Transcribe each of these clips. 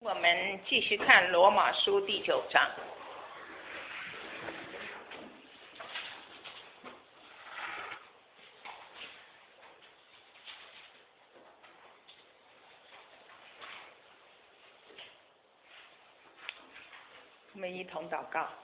我们继续看罗马书第9章。我们一同祷告。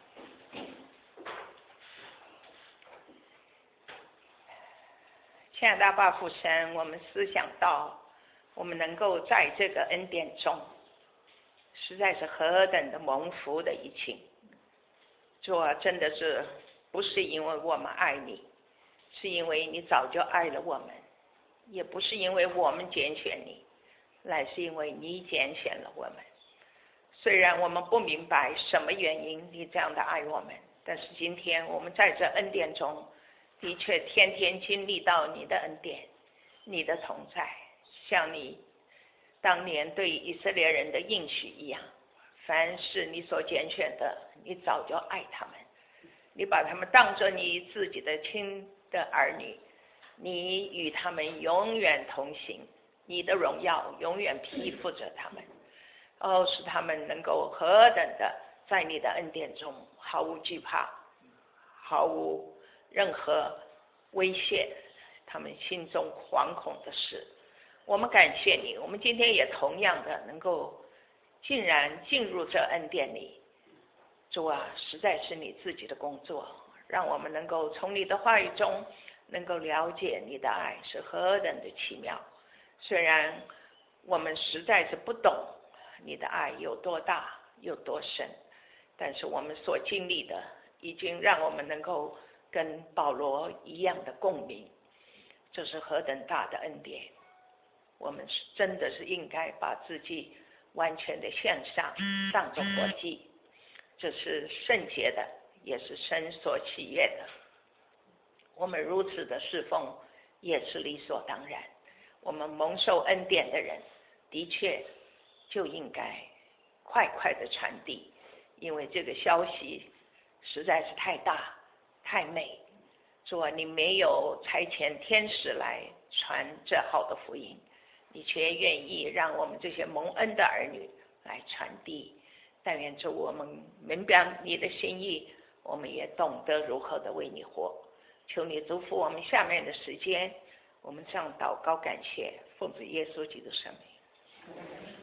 亲爱的阿爸父神，我们思想到我们能够在这个恩典中，实在是何等的蒙福的一情。主啊，真的是不是因为我们爱你，是因为你早就爱了我们，也不是因为我们拣选你，乃是因为你拣选了我们。虽然我们不明白什么原因你这样的爱我们，但是今天我们在这恩典中的确天天经历到你的恩典，你的同在，像你当年对以色列人的应许一样，凡是你所拣选的，你早就爱他们，你把他们当作你自己的亲的儿女，你与他们永远同行，你的荣耀永远披覆着他们。使他们能够何等的在你的恩典中毫无惧怕，毫无任何威胁他们心中惶恐的事。我们感谢你，我们今天也同样的能够竟然进入这恩典里。主啊，实在是你自己的工作，让我们能够从你的话语中能够了解你的爱是何等的奇妙。虽然我们实在是不懂你的爱有多大有多深，但是我们所经历的已经让我们能够跟保罗一样的共鸣，这是何等大的恩典。我们真的是应该把自己完全的献上，当作活祭，这是圣洁的，也是神所喜悦的。我们如此的侍奉也是理所当然。我们蒙受恩典的人的确就应该快快的传递，因为这个消息实在是太大太美。主啊，你没有差遣天使来传这好的福音，你却愿意让我们这些蒙恩的儿女来传递。但愿主我们明白你的心意，我们也懂得如何的为你活。求你祝福我们下面的时间，我们这样祷告感谢，奉主耶稣基督圣名。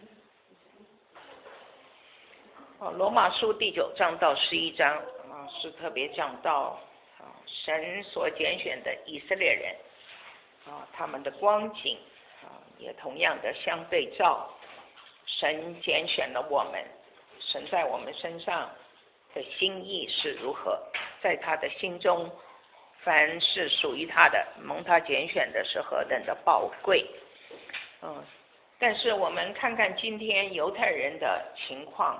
罗马书第9章到11章是特别讲到神所拣选的以色列人他们的光景也同样的相对照神拣选了我们，神在我们身上的心意是如何，在他的心中凡是属于他的蒙他拣选的是何等的宝贵。但是我们看看今天犹太人的情况，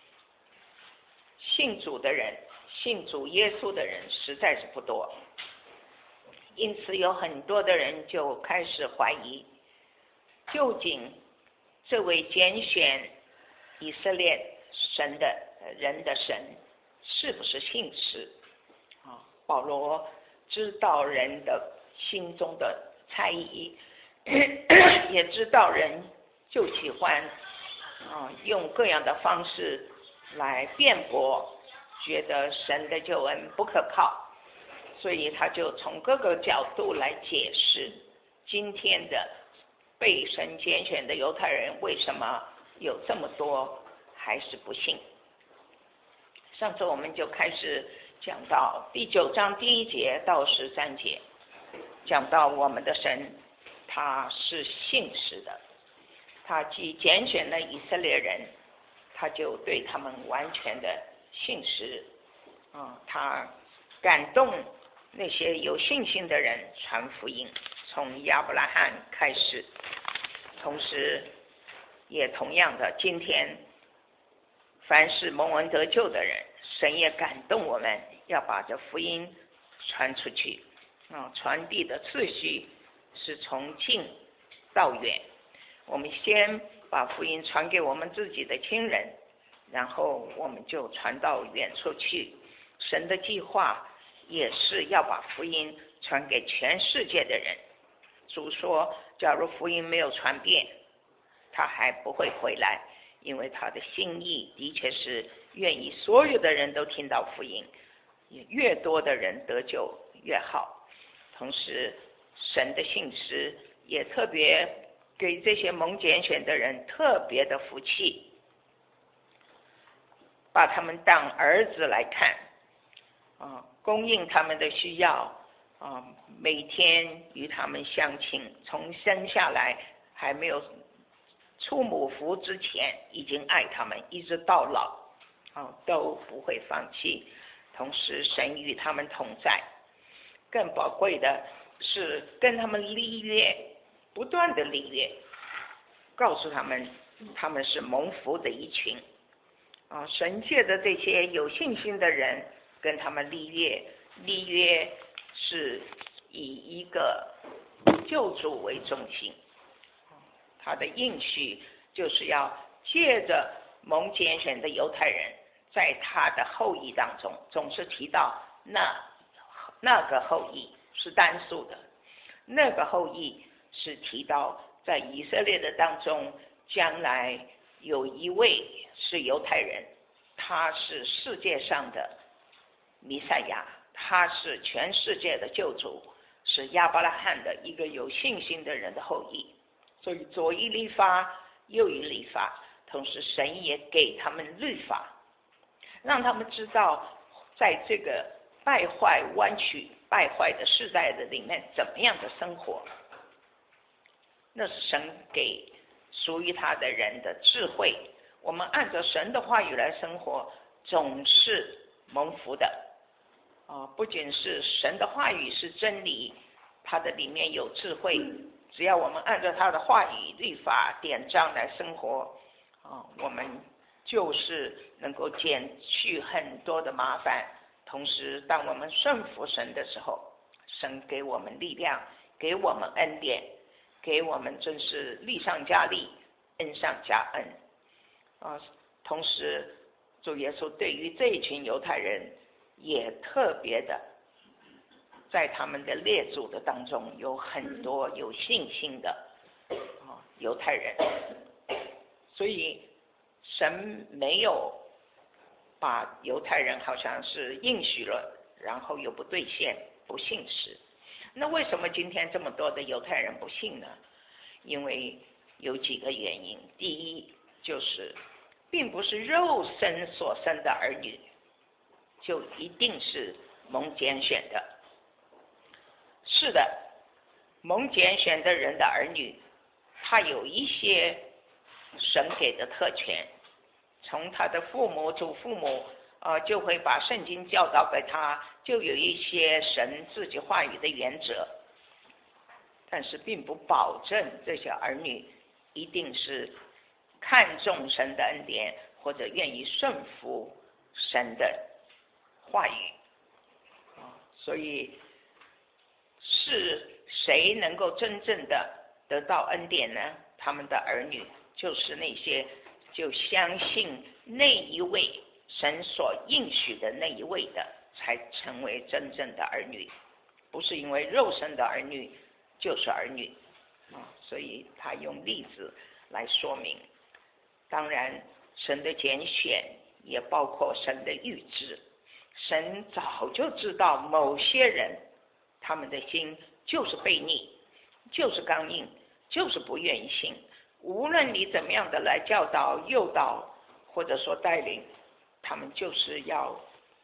信主的人，信主耶稣的人实在是不多，因此有很多的人就开始怀疑，究竟这位拣选以色列神的人的神是不是信实保罗知道人的心中的猜疑，也知道人就喜欢用各样的方式来辩驳，觉得神的救恩不可靠，所以他就从各个角度来解释今天的被神拣选的犹太人为什么有这么多还是不信。上次我们就开始讲到第9章第1节到13节，讲到我们的神他是信实的，他既拣选了以色列人，他就对他们完全的信实他感动那些有信心的人传福音，从亚伯拉罕开始，同时也同样的今天凡是蒙恩得救的人，神也感动我们要把这福音传出去传递的次序是从近到远。我们先把福音传给我们自己的亲人，然后我们就传到远处去。神的计划也是要把福音传给全世界的人。主说，假如福音没有传遍，他还不会回来， 因为他的心意的确是愿意所有的人都听到福音，也越多的人得救越好。同时神的信实也特别给这些蒙拣选的人特别的福气，把他们当儿子来看，供应他们的需要，每天与他们相亲，从生下来还没有出母腹之前已经爱他们，一直到老，都不会放弃。同时神与他们同在，更宝贵的是跟他们立约，不断的立约，告诉他们他们是蒙福的一群。神借着这些有信心的人跟他们立约，立约是以一个救主为中心，他的应许就是要借着蒙拣选的犹太人，在他的后裔当中，总是提到那个后裔是单数的，那个后裔是提到在以色列的当中，将来有一位是犹太人，他是世界上的弥赛亚，他是全世界的救主，是亚伯拉罕的一个有信心的人的后裔。所以左一律法右一律法，同时神也给他们律法，让他们知道在这个败坏弯曲败坏的世代的里面怎么样的生活。那是神给属于他的人的智慧，我们按照神的话语来生活，总是蒙福的。不仅是神的话语是真理，它的里面有智慧，只要我们按照他的话语律法典章来生活，我们就是能够减去很多的麻烦。同时当我们顺服神的时候，神给我们力量，给我们恩典，给我们真是力上加力，恩上加恩。同时主耶稣对于这一群犹太人也特别的，在他们的列祖的当中有很多有信心的犹太人，所以神没有把犹太人好像是应许了，然后又不兑现，不信实。那为什么今天这么多的犹太人不信呢？因为有几个原因。第一，就是并不是肉身所生的儿女就一定是蒙拣选的。是的，蒙拣选的人的儿女，他有一些神给的特权，从他的父母祖父母就会把圣经教导给他，就有一些神自己话语的原则，但是并不保证这些儿女一定是看重神的恩典，或者愿意顺服神的话语。所以是谁能够真正的得到恩典呢？他们的儿女就是那些就相信那一位神所应许的那一位的，才成为真正的儿女，不是因为肉身的儿女就是儿女。所以他用例子来说明。当然神的拣选也包括神的预知，神早就知道某些人他们的心就是悖逆，就是刚硬，就是不愿意信。无论你怎么样的来教导诱导或者说带领，他们就是要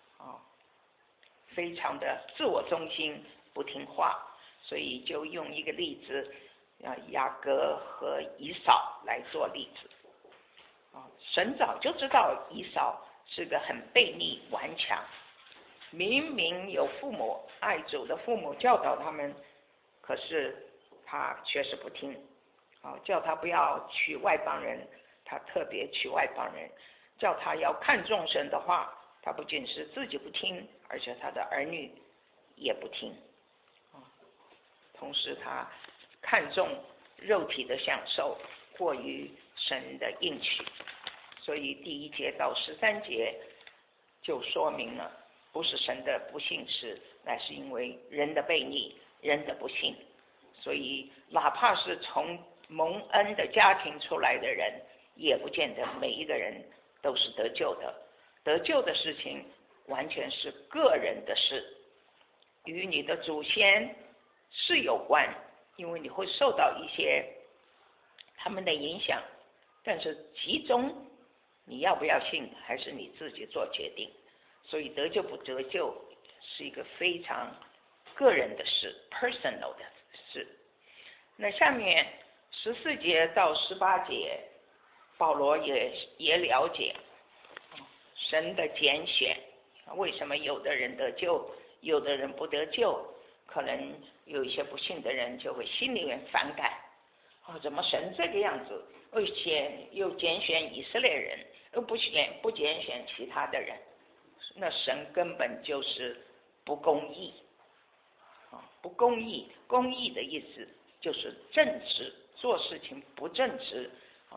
非常的自我中心，不听话。所以就用一个例子，雅各和以扫来做例子。神早就知道以扫是个很悖逆顽强，明明有父母爱主的父母教导他们，可是他确实不听。叫他不要娶外邦人，他特别娶外邦人；叫他要看重神的话，他不仅是自己不听，而且他的儿女也不听。同时他看重肉体的享受，过于神的应许。所以第1节到13节就说明了，不是神的不信实，乃是因为人的悖逆，人的不信。所以哪怕是从蒙恩的家庭出来的人， 也不见得每一个人都是得救的。得救的事情完全是个人的事，与你的祖先是有关，因为你会受到一些他们的影响，但是其中你要不要信还是你自己做决定。所以得救不得救是一个非常个人的事， personal 的事。那下面14节到18节，保罗也了解神的拣选，为什么有的人得救，有的人不得救。可能有一些不信的人就会心里面反感，怎么神这个样子，而且又拣选以色列人，而不拣选其他的人，那神根本就是不公义。不公义，公义的意思就是正直，做事情不正直，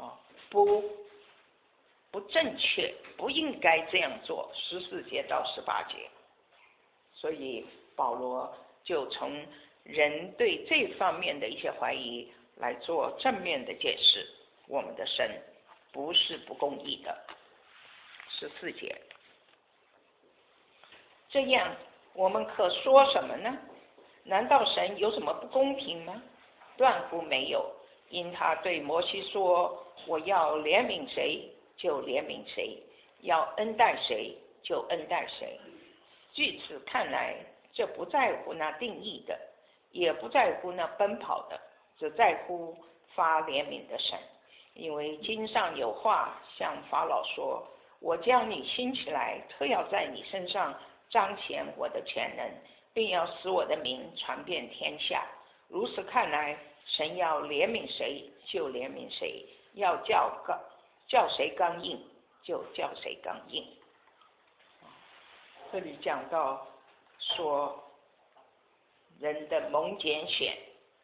不正确，不应该这样做。14节到18节，所以保罗就从人对这方面的一些怀疑来做正面的解释。我们的神不是不公义的。14节，这样我们可说什么呢？难道神有什么不公平吗？断乎没有，因他对摩西说，我要怜悯谁就怜悯谁，要恩待谁就恩待谁。据此看来，这不在乎那定义的，也不在乎那奔跑的，只在乎发怜悯的神。因为经上有话向法老说，我将你兴起来，特要在你身上彰显我的全能，并要使我的名传遍天下。如此看来，神要怜悯谁就怜悯谁，要叫谁刚硬就叫谁刚硬。这里讲到说人的蒙拣选，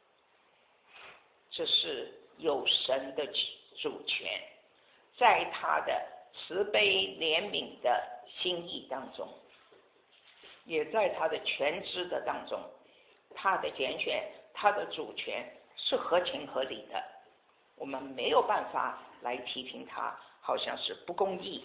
这是有神的主权，在他的慈悲怜悯的心意当中，也在他的全知的当中，他的拣选，他的主权是合情合理的。我们没有办法来批评他好像是不公义。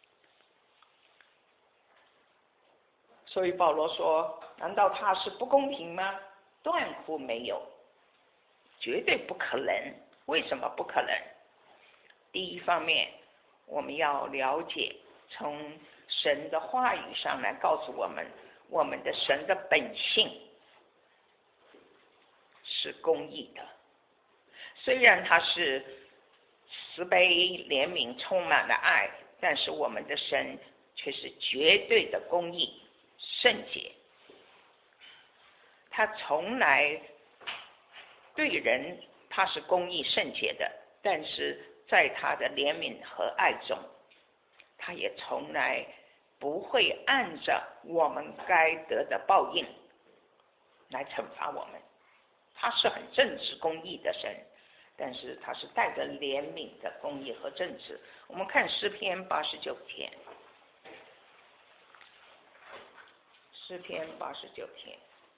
所以保罗说，难道他是不公平吗？断乎没有，绝对不可能。为什么不可能？第一方面，我们要了解，从神的话语上来告诉我们，我们的神的本性是公义的。虽然他是慈悲怜悯充满了爱，但是我们的神却是绝对的公义圣洁。他从来对人他是公义圣洁的，但是在他的怜悯和爱中，他也从来不会按着我们该得的报应来惩罚我们。他是很正直公义的神，但是他是带着怜悯的公义和正直。我们看诗篇89篇，诗篇89篇，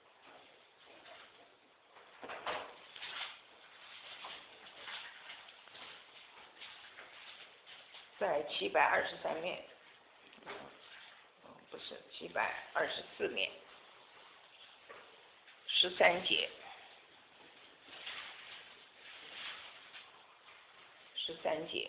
在723面，不是724面13节，13节，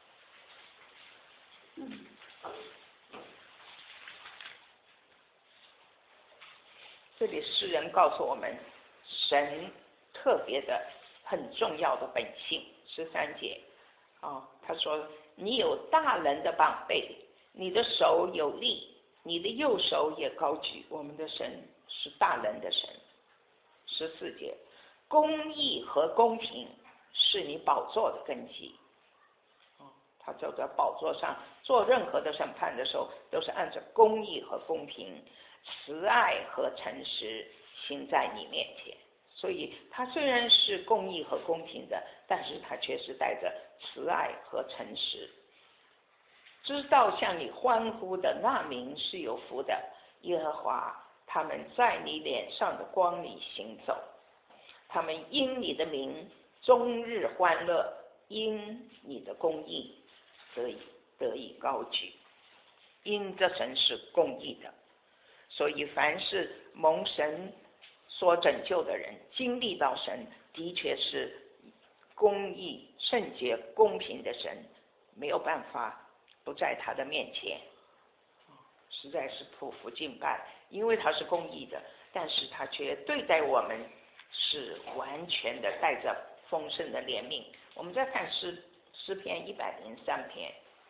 这里诗人告诉我们神特别的很重要的本性。13节他说，你有大能的膀臂，你的手有力，你的右手也高举。我们的神是大能的神。14节，公义和公平是你宝座的根基。他走在宝座上做任何的审判的时候，都是按照公义和公平、慈爱和诚实行在你面前。所以他虽然是公义和公平的，但是他却是带着慈爱和诚实。知道向你欢呼的那民是有福的，耶和华他们在你脸上的光里行走，他们因你的名终日欢乐， 因你的公义得以高举。因这神是公义的，所以凡是蒙神所拯救的人，经历到神的确是公义、圣洁、公平的神，没有办法不在他的面前，实在是匍匐敬拜，因为他是公义的，但是他却对待我们是完全的带着丰盛的怜悯。我们再看诗篇103篇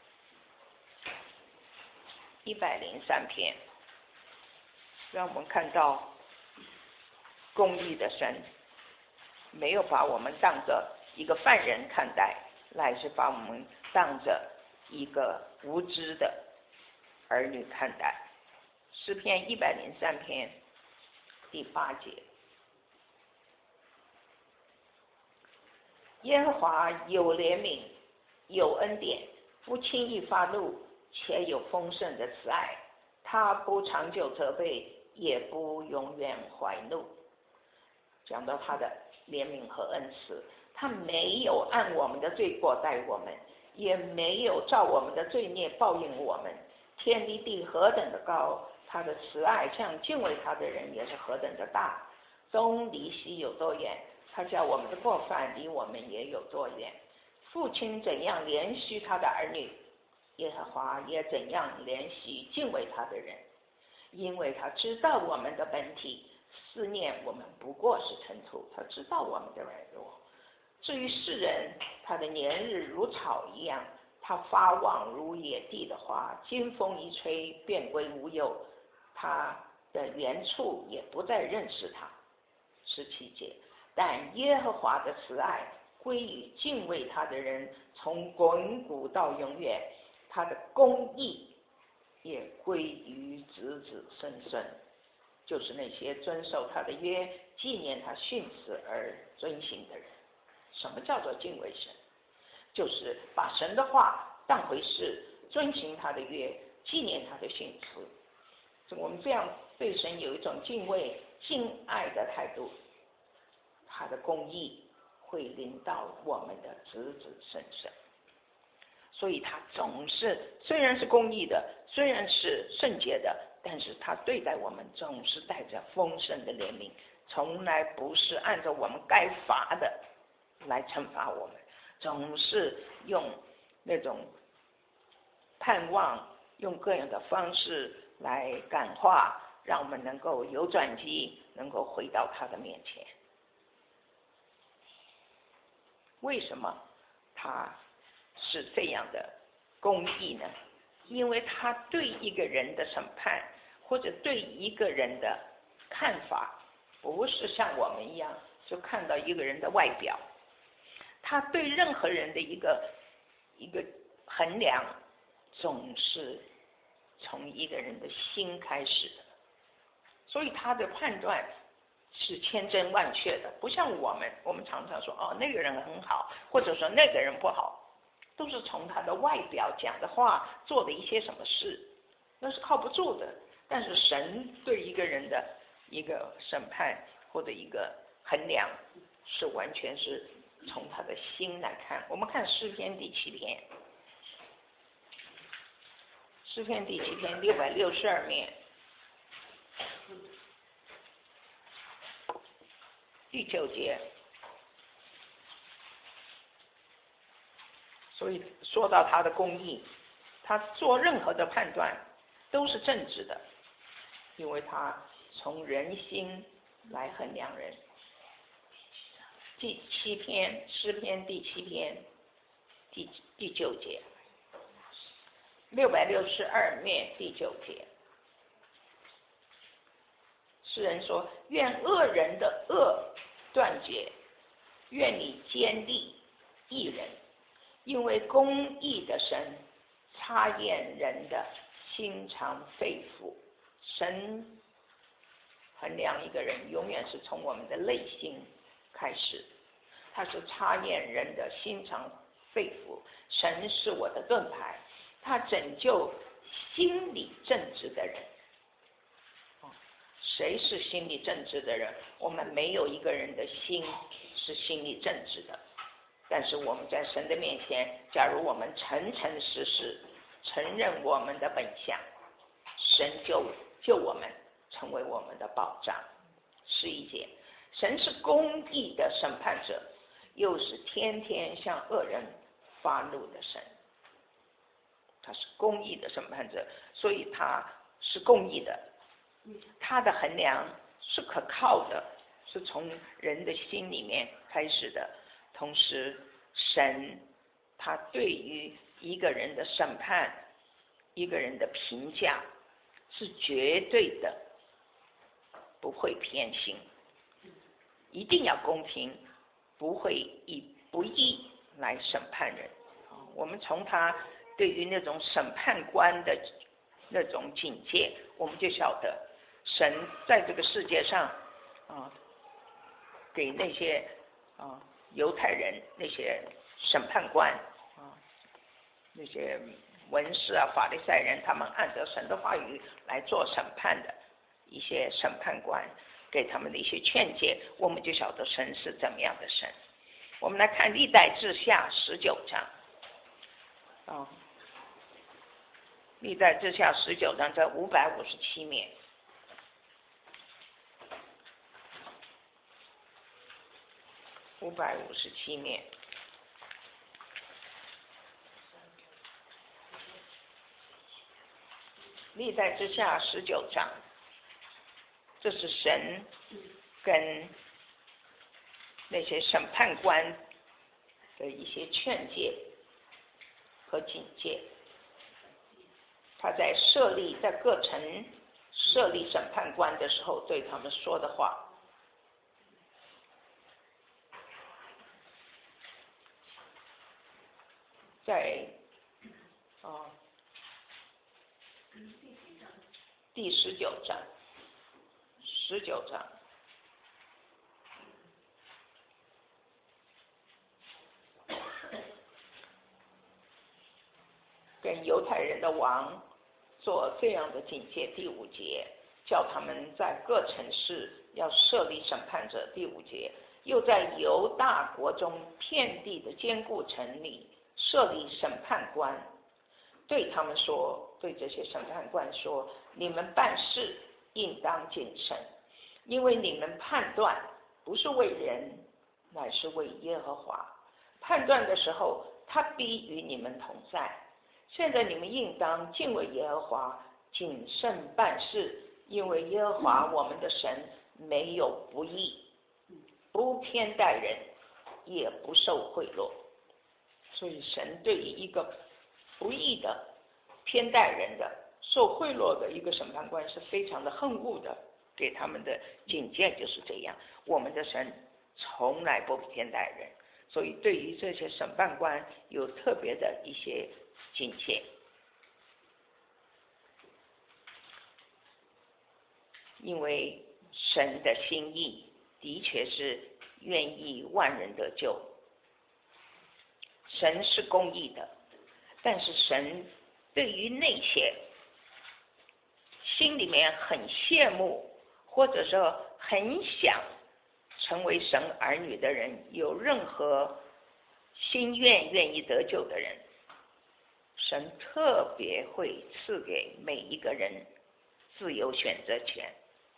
，103篇，让我们看到公义的神没有把我们当着一个犯人看待，乃是把我们当着一个无知的儿女看待。诗篇103篇第8节，耶和华有怜悯，有恩典，不轻易发怒，且有丰盛的慈爱。他不长久责备，也不永远怀怒。讲到他的怜悯和恩慈，他没有按我们的罪过待我们，也没有照我们的罪孽报应我们。天离地何等的高，他的慈爱向敬畏他的人也是何等的大。东离西有多远，他叫我们的过犯离我们也有多远。父亲怎样怜惜他的儿女，耶和华也怎样怜惜敬畏他的人，因为他知道我们的本体，思念我们不过是尘土，他知道我们的软弱。至于世人，他的年日如草一样，他发旺如野地的花，经风一吹便归无有，他的原处也不再认识他。17节，但耶和华的慈爱归于敬畏他的人，从亘古到永远，他的公义也归于子子孙孙，就是那些遵守他的约、纪念他训词而遵行的人。什么叫做敬畏神？就是把神的话当回事，遵行他的约，纪念他的训词。我们这样对神有一种敬畏、敬爱的态度，他的公义会临到我们的子子孙孙。所以他总是虽然是公义的，虽然是圣洁的，但是他对待我们总是带着丰盛的怜悯，从来不是按照我们该罚的来惩罚我们，总是用那种盼望，用各样的方式来感化，让我们能够有转机，能够回到他的面前。为什么他是这样的公义呢？因为他对一个人的审判，或者对一个人的看法，不是像我们一样就看到一个人的外表，他对任何人的一个衡量，总是从一个人的心开始的。所以他的判断是千真万确的，不像我们常常说那个人很好，或者说那个人不好，都是从他的外表讲的话做的一些什么事，那是靠不住的。但是神对一个人的一个审判或者一个衡量，是完全是从他的心来看。我们看诗篇第7篇，诗篇第7篇662面第9节，所以说到他的公义，他做任何的判断都是正直的，因为他从人心来衡量人。第7篇，诗篇第7篇第9节，662面第9节，诗人说：愿恶人的恶断绝，愿你坚立义人，因为公义的神察验人的心肠肺腑。神衡量一个人永远是从我们的内心开始，他是察验人的心肠肺腑。神是我的盾牌，他拯救心理正直的人。谁是心理正直的人？我们没有一个人的心是心理正直的。 但是我们在神的面前，假如我们诚诚实实承认我们的本相，神就救我们，成为我们的保障。11节，神是公义的审判者，又是天天向恶人发怒的神。他是公义的审判者，所以他是公义的，他的衡量是可靠的，是从人的心里面开始的。同时神他对于一个人的审判，一个人的评价是绝对的，不会偏心，一定要公平，不会以不义来审判人。我们从他对于那种审判官的那种警戒，我们就晓得神在这个世界上给那些犹太人那些审判官那些文士法利赛人，他们按照神的话语来做审判的一些审判官，给他们的一些劝诫，我们就晓得神是怎么样的神。我们来看历代志下19章历代志下19章在557面。557面，历代志下19章，这是神跟那些审判官的一些劝诫和警戒。他在各城设立审判官的时候对他们说的话。在第19章跟犹太人的王做这样的警戒。第5节，叫他们在各城市要设立审判者。第5节，又在犹大国中遍地的坚固城里设立审判官，对他们说，对这些审判官说，你们办事应当谨慎，因为你们判断不是为人，乃是为耶和华。判断的时候，他必与你们同在。现在你们应当敬畏耶和华，谨慎办事，因为耶和华我们的神没有不义，不偏待人，也不受贿赂。所以神对于一个不义的、偏待人的、受贿赂的一个审判官是非常的恨恶的，给他们的警戒就是这样。我们的神从来不偏待人，所以对于这些审判官有特别的一些警戒。因为神的心意的确是愿意万人得救，神是公义的，但是神对于那些心里面很羡慕或者说很想成为神儿女的人，有任何心愿意得救的人，神特别会赐给每一个人自由选择权。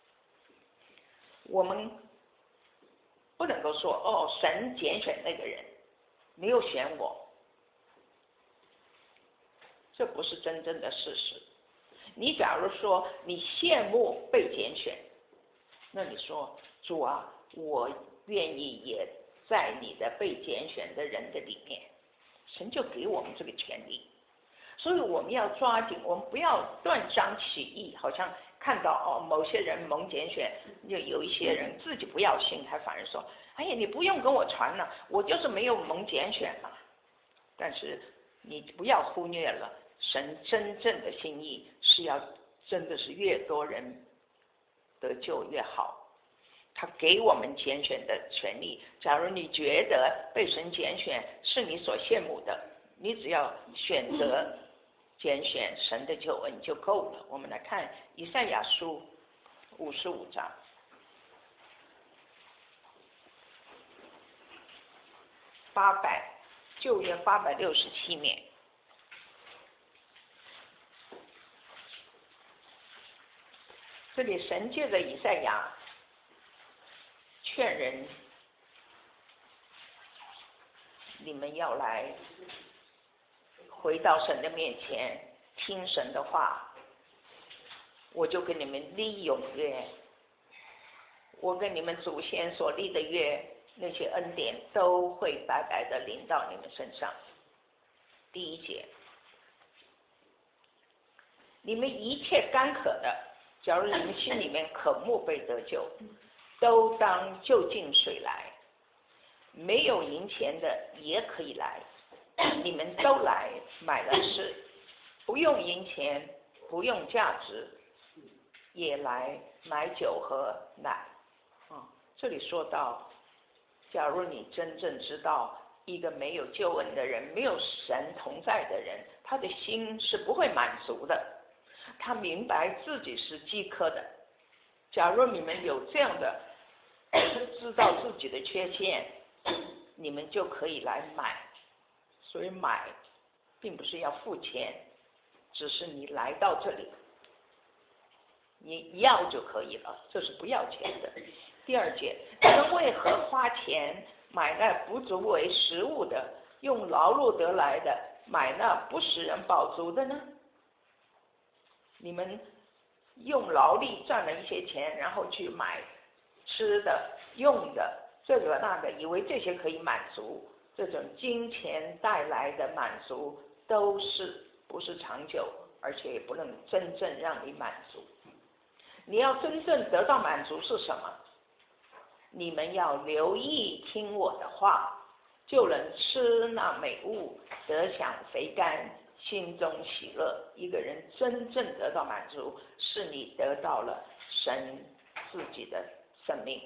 我们不能够说神拣选那个人，没有选我，这不是真正的事实。你假如说你羡慕被拣选，那你说主啊，我愿意也在你的被拣选的人的里面，神就给我们这个权利。所以我们要抓紧，我们不要断章取义，好像看到某些人蒙拣选，有一些人自己不要信，还反而说，哎呀，你不用跟我传了，我就是没有蒙拣选了。但是你不要忽略了，神真正的心意是要真的是越多人得救越好。他给我们拣选的权利，假如你觉得被神拣选是你所羡慕的，你只要选择拣选神的救恩就够了。我们来看以赛亚书55章。 旧约867面。这里神借着以赛亚劝人，你们要来回到神的面前，听神的话，我就跟你们立永约。我跟你们祖先所立的约，那些恩典都会白白的临到你们身上。第一节，你们一切干渴的，假如你们心里面渴慕被得救，都当就近水来，没有银钱的也可以来，你们都来买了吃，不用银钱，不用价值，也来买酒和奶。这里说到，假如你真正知道一个没有救恩的人，没有神同在的人，他的心是不会满足的，他明白自己是饥渴的。假如你们有这样的知道自己的缺陷，你们就可以来买。所以买并不是要付钱，只是你来到这里，你要就可以了，这是不要钱的。第二节，你们为何花钱买那不足为食物的，用劳碌得来的买那不使人饱足的呢？你们用劳力赚了一些钱，然后去买吃的用的这个那个，以为这些可以满足，这种金钱带来的满足都不是长久，而且也不能真正让你满足。你要真正得到满足是什么？你们要留意听我的话，就能吃那美物，得享肥甘，心中喜乐。一个人真正得到满足，是你得到了神自己的生命。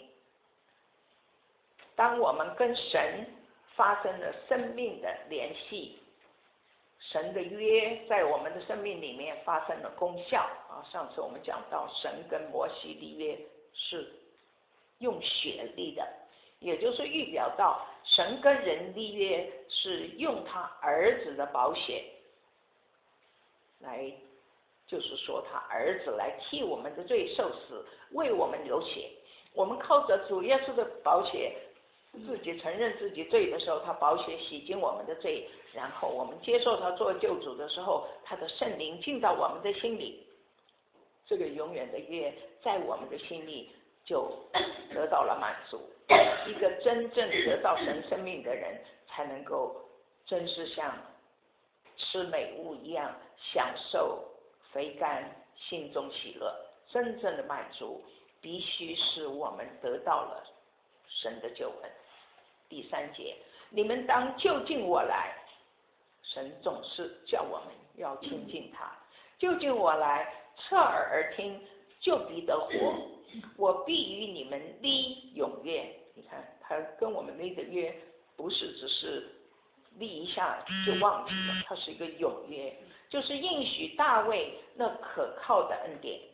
当我们跟神发生了生命的联系，神的约在我们的生命里面发生了功效。上次我们讲到神跟摩西立约是用血立的，也就是预表到神跟人立约是用他儿子的宝血来，就是说他儿子来替我们的罪受死，为我们流血。我们靠着主耶稣的宝血，自己承认自己罪的时候，他宝血洗净我们的罪，然后我们接受他做救主的时候，他的圣灵进到我们的心里，这个永远的约在我们的心里就得到了满足。一个真正得到神生命的人，才能够真是像吃美物一样享受肥甘，心中喜乐。真正的满足必须是我们得到了神的救恩。第三节，你们当就近我来。神总是叫我们要亲近他，就近我来，侧耳而听，就必得活。我必与你们立永约。你看他跟我们立的约不是只是立一下就忘记了，它是一个永约，就是应许大卫那可靠的恩典。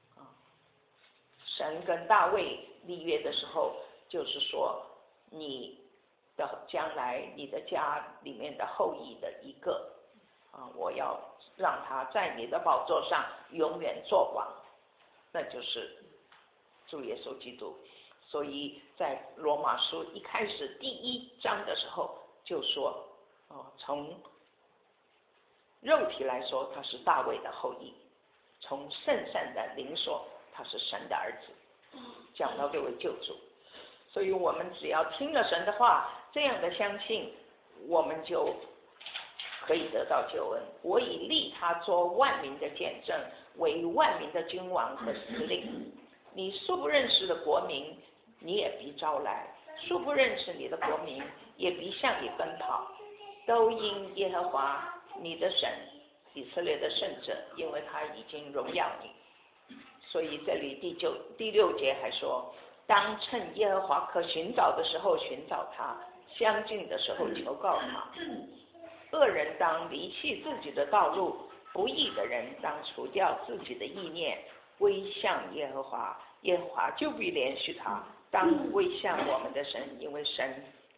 神跟大卫立约的时候，就是说你的将来你的家里面的后裔的一个我要让他在你的宝座上永远做王，那就是主耶稣基督。所以在罗马书一开始第1章的时候就说从肉体来说他是大卫的后裔，从圣善的灵说他是神的儿子，讲到这位救主。所以我们只要听了神的话，这样的相信，我们就可以得到救恩。我已立他做万民的见证，为万民的君王和司令。你素不认识的国民，你也必招来；素不认识你的国民，也必向你奔跑。都因耶和华你的神，以色列的圣者，因为他已经荣耀你。所以这里第6节还说，当趁耶和华可寻找的时候寻找他，相近的时候求告他。恶人当离弃自己的道路，不义的人当除掉自己的意念，归向耶和华，耶和华就必怜恤他。当归向我们的神，因为神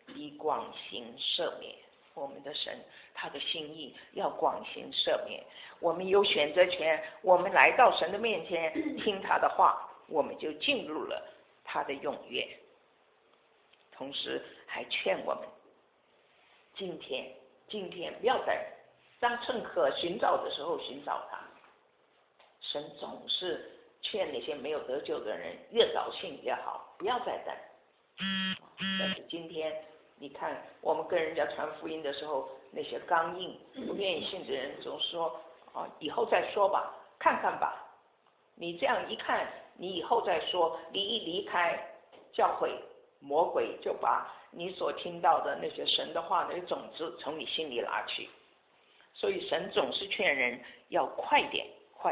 以广行赦免。我们的神，他的心意要广行赦免。我们有选择权，我们来到神的面前听他的话，我们就进入了他的永约。同时还劝我们，今天不要等，当趁可寻找的时候寻找他。神总是劝那些没有得救的人，越早信越好，不要再等。但是今天你看，我们跟人家传福音的时候，那些刚硬不愿意信的人总说以后再说吧，看看吧。你这样一看，你以后再说，你一离开教会，魔鬼就把你所听到的那些神的话那个种子从你心里拿去。所以神总是劝人要快点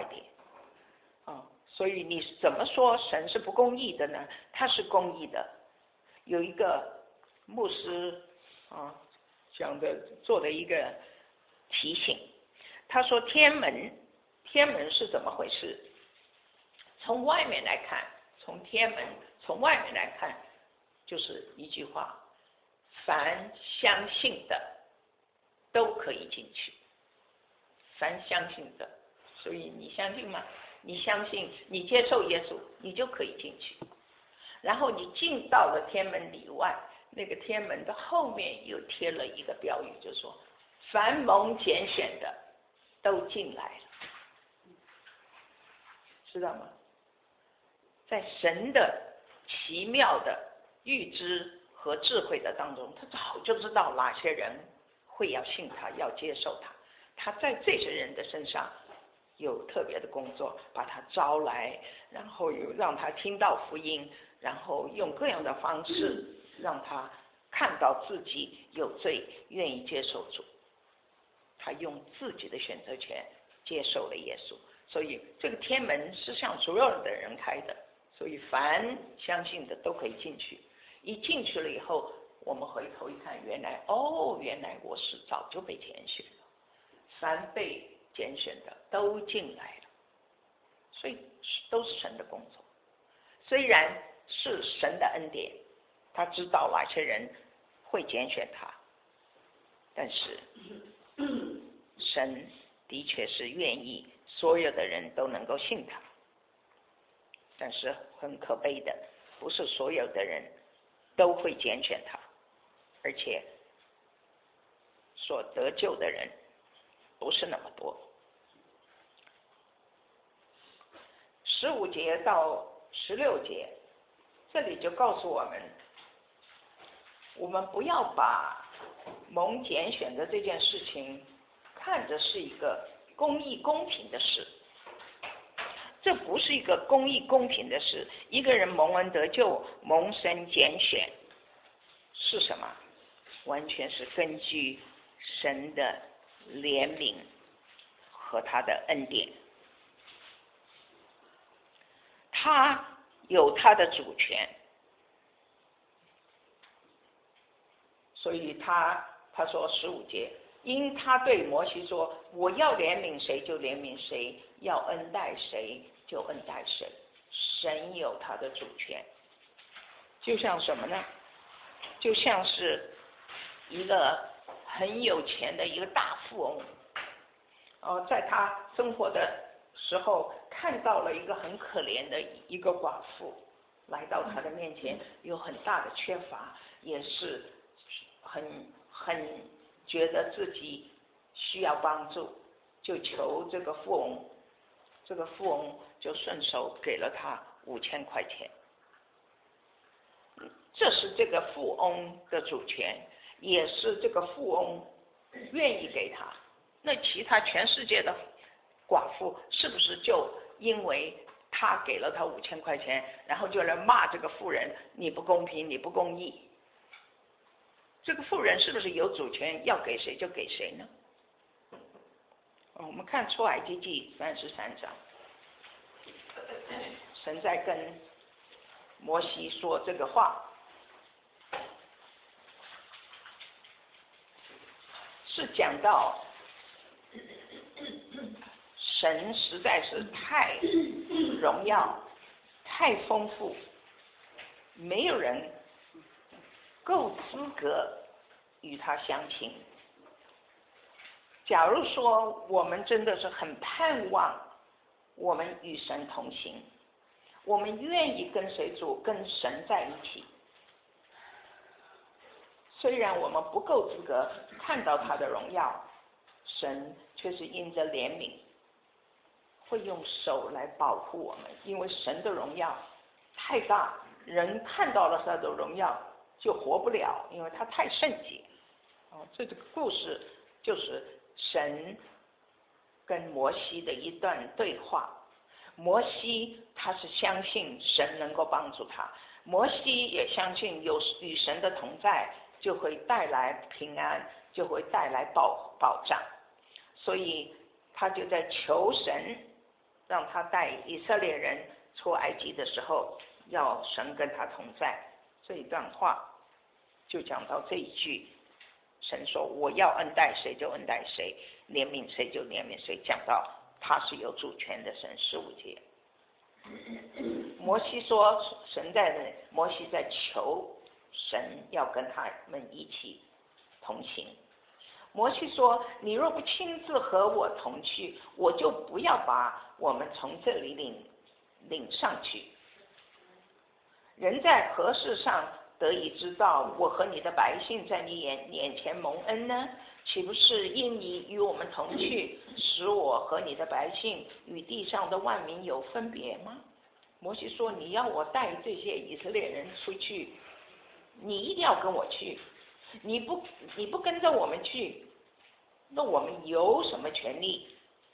所以你怎么说神是不公义的呢？他是公义的。有一个牧师做的一个提醒，他说天门是怎么回事？从外面来看，从外面来看，就是一句话：凡相信的都可以进去。凡相信的，所以你相信吗？你相信，你接受耶稣，你就可以进去。然后你进到了天门里外，那个天门的后面又贴了一个标语，就是说凡蒙拣选的都进来了，知道吗？在神的奇妙的预知和智慧的当中，他早就知道哪些人会要信他，要接受他，他在这些人的身上有特别的工作，把他招来，然后又让他听到福音，然后用各样的方式让他看到自己有罪，愿意接受主。他用自己的选择权接受了耶稣，所以这个天门是向所有的人开的，所以凡相信的都可以进去。一进去了以后，我们回头一看，原来我是早就被拣选了。凡被拣选的都进来了，所以都是神的工作。虽然是神的恩典，他知道哪些人会拣选他，但是神的确是愿意所有的人都能够信他。但是很可悲的，不是所有的人都会拣选他，而且所得救的人不是那么多。15节到16节，这里就告诉我们，我们不要把蒙拣选的这件事情看着是一个公义公平的事。这不是一个公义公平的事。一个人蒙恩得救，蒙神拣选是什么？完全是根据神的怜悯和他的恩典。他有他的主权，所以他说15节，因他对摩西说，我要怜悯谁就怜悯谁，要恩待谁就恩待谁。神有他的主权。就像什么呢？就像是一个很有钱的一个大富翁，在他生活的时候看到了一个很可怜的一个寡妇，来到他的面前，有很大的缺乏，也是很觉得自己需要帮助，就求这个富翁。这个富翁就顺手给了他5000块钱。这是这个富翁的主权，也是这个富翁愿意给他。那其他全世界的寡妇是不是就因为他给了他5000块钱，然后就来骂这个妇人，你不公平，你不公义？这个妇人是不是有主权，要给谁就给谁呢？我们看出埃及记33章，神在跟摩西说这个话，是讲到神实在是太荣耀、太丰富，没有人够资格与他相亲。假如说我们真的是很盼望我们与神同行，我们愿意跟随主跟神在一起，虽然我们不够资格看到他的荣耀，神却是因着怜悯会用手来保护我们，因为神的荣耀太大，人看到了他的荣耀就活不了，因为他太圣洁。这个故事就是神跟摩西的一段对话。摩西他是相信神能够帮助他，摩西也相信有与神的同在就会带来平安，就会带来保障，所以他就在求神让他带以色列人出埃及的时候要神跟他同在。这一段话就讲到这一句，神说我要恩待谁就恩待谁，怜悯谁就怜悯谁，讲到他是有主权的神。15节摩西说摩西在求神要跟他们一起同行。摩西说你若不亲自和我同去，我就不要把我们从这里领上去。人在何事上得以知道我和你的百姓在你眼前蒙恩呢？岂不是因你与我们同去，使我和你的百姓与地上的万民有分别吗？摩西说你要我带这些以色列人出去，你一定要跟我去，你不跟着我们去，那我们有什么权利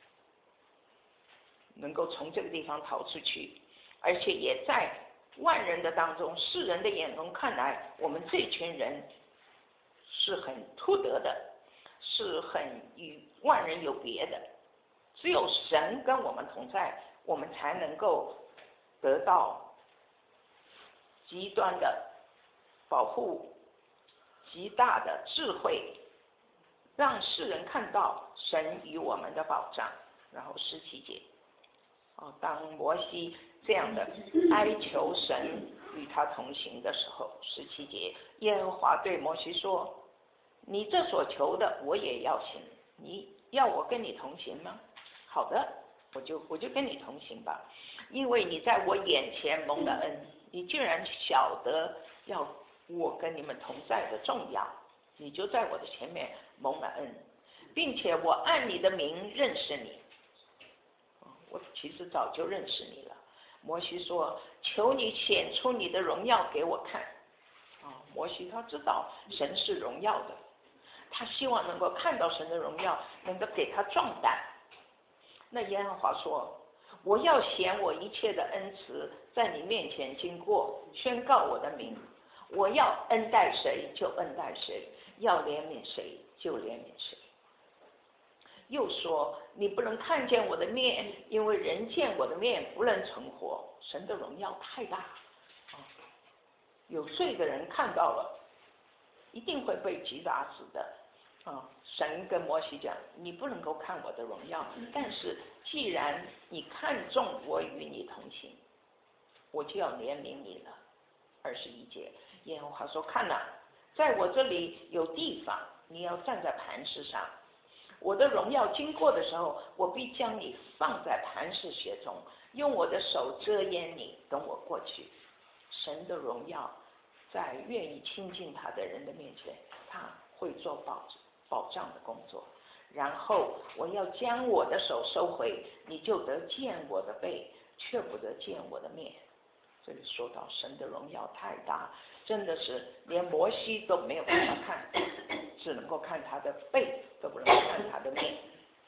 能够从这个地方逃出去？而且也在万人的当中，世人的眼中看来，我们这群人是很突得的，是很与万人有别的，只有神跟我们同在，我们才能够得到极端的保护，极大的智慧，让世人看到神与我们的保障。然后17节，当摩西这样的哀求神与他同行的时候，17节，耶和华对摩西说，你这所求的我也要行，你要我跟你同行吗？好的，我就跟你同行吧，因为你在我眼前蒙了恩，你既然晓得要我跟你们同在的重要，你就在我的前面蒙了恩，并且我按你的名认识你。我其实早就认识你了。摩西说，求你显出你的荣耀给我看。摩西他知道神是荣耀的，他希望能够看到神的荣耀，能够给他壮胆。那耶和华说，我要显我一切的恩慈在你面前经过，宣告我的名，我要恩待谁就恩待谁，要怜悯谁就怜悯谁。又说，你不能看见我的面，因为人见我的面不能存活。神的荣耀太大，有罪的人看到了一定会被击打死的。神跟摩西讲，你不能够看我的荣耀，但是既然你看重我与你同行，我就要怜悯你了。21节，耶和华说，看哪，在我这里有地方，你要站在磐石上，我的荣耀经过的时候，我必将你放在磐石穴中，用我的手遮掩你，等我过去。神的荣耀在愿意亲近他的人的面前，他会做保障的工作。然后我要将我的手收回，你就得见我的背，却不得见我的面。这里说到神的荣耀太大，真的是连摩西都没有办法看，只能够看他的背，都不能看他的面。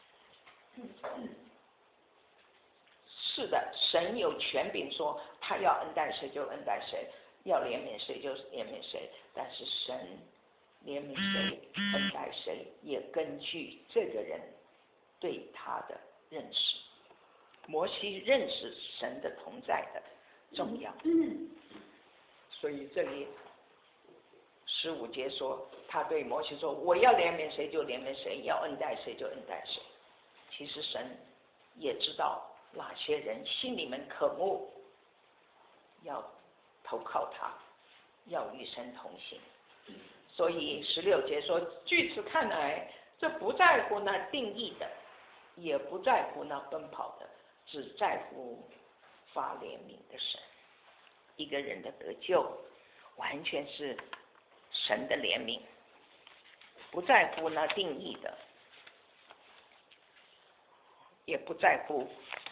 是的，神有权柄说他要恩待谁就恩待谁，要怜悯谁就怜悯谁，但是神怜悯谁恩待谁也根据这个人对他的认识。摩西认识神的同在的重要，所以这里15节说，他对摩西说，我要怜悯谁就怜悯谁，要恩待谁就恩待谁。其实神也知道哪些人心里面渴慕要投靠他，要与神同行。 所以16节说，据此看来，这不在乎那定义的，也不在乎那奔跑的，只在乎发怜悯的神。一个人的得救完全是神的怜悯，不在乎那定义的，也不在乎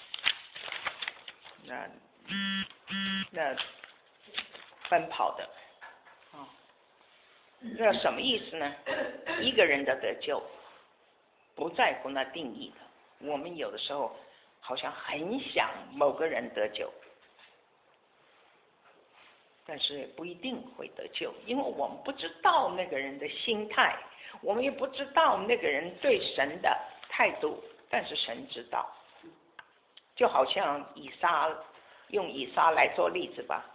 那奔跑的。那什么意思呢？一个人的得救不在乎那定义的。我们有的时候好像很想某个人得救，但是不一定会得救，因为我们不知道那个人的心态，我们也不知道那个人对神的态度，但是神知道。就好像用以撒来做例子吧。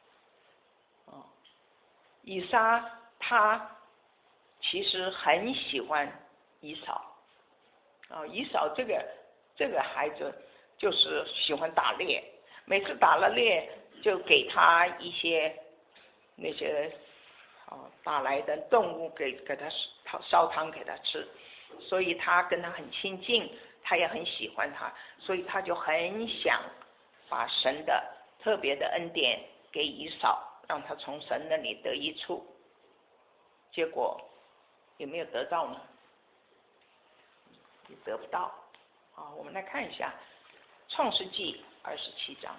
以撒他其实很喜欢以扫。以扫这个孩子就是喜欢打猎，每次打了猎就给他一些那些打来的动物给他烧汤给他吃，所以他跟他很亲近，他也很喜欢他，所以他就很想把神的特别的恩典给以扫，让他从神那里得益处。结果有没有得到呢？也得不到。我们来看一下创世纪27章。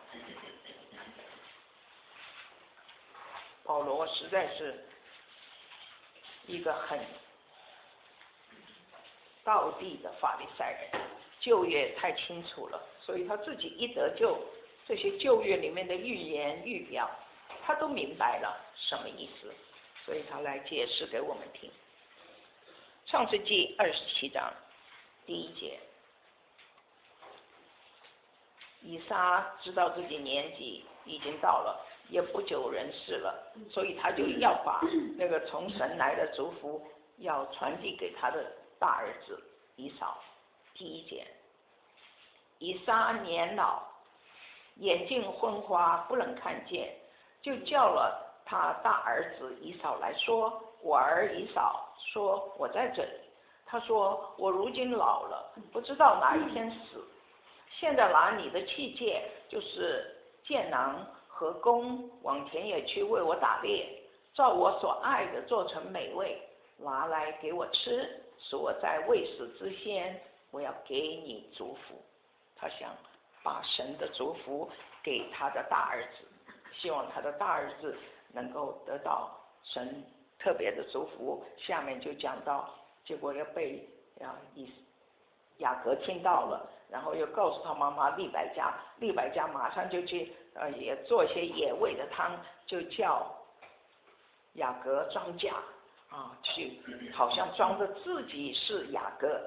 保罗实在是一个很道地的法利赛人，旧约太清楚了，所以他自己一得救，这些旧约里面的预言预表他都明白了什么意思，所以他来解释给我们听。创世纪27章第1节，以撒知道自己年纪已经到了，也不久人世了，所以他就要把那个从神来的祝福要传递给他的大儿子以扫。第1节，以撒年老，眼睛昏花，不能看见，就叫了他大儿子以扫来说：“我儿以扫，说我在这里。”他说：“我如今老了，不知道哪一天死。现在拿你的器械，就是箭囊和弓，往田野去为我打猎，照我所爱的做成美味，拿来给我吃，使我在未死之先，我要给你祝福。”他想把神的祝福给他的大儿子，希望他的大儿子能够得到神特别的祝福。下面就讲到，结果又被雅各听到了，然后又告诉他妈妈利百加马上就去也做些野味的汤，就叫雅各装甲去，好像装着自己是雅各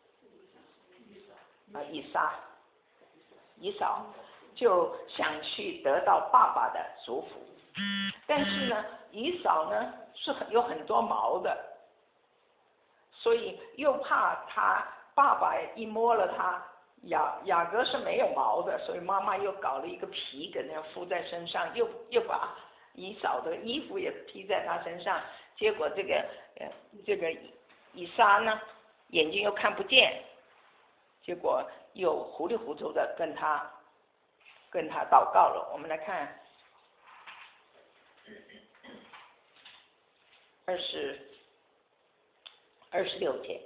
以扫就想去得到爸爸的祝福，但是呢，以扫呢是有很多毛的，所以又怕他爸爸一摸了他，雅各是没有毛的，所以妈妈又搞了一个皮给他敷在身上，又把以扫的衣服也披在他身上，结果这个以撒呢眼睛又看不见，结果又糊里糊涂的跟他祷告了。我们来看26节，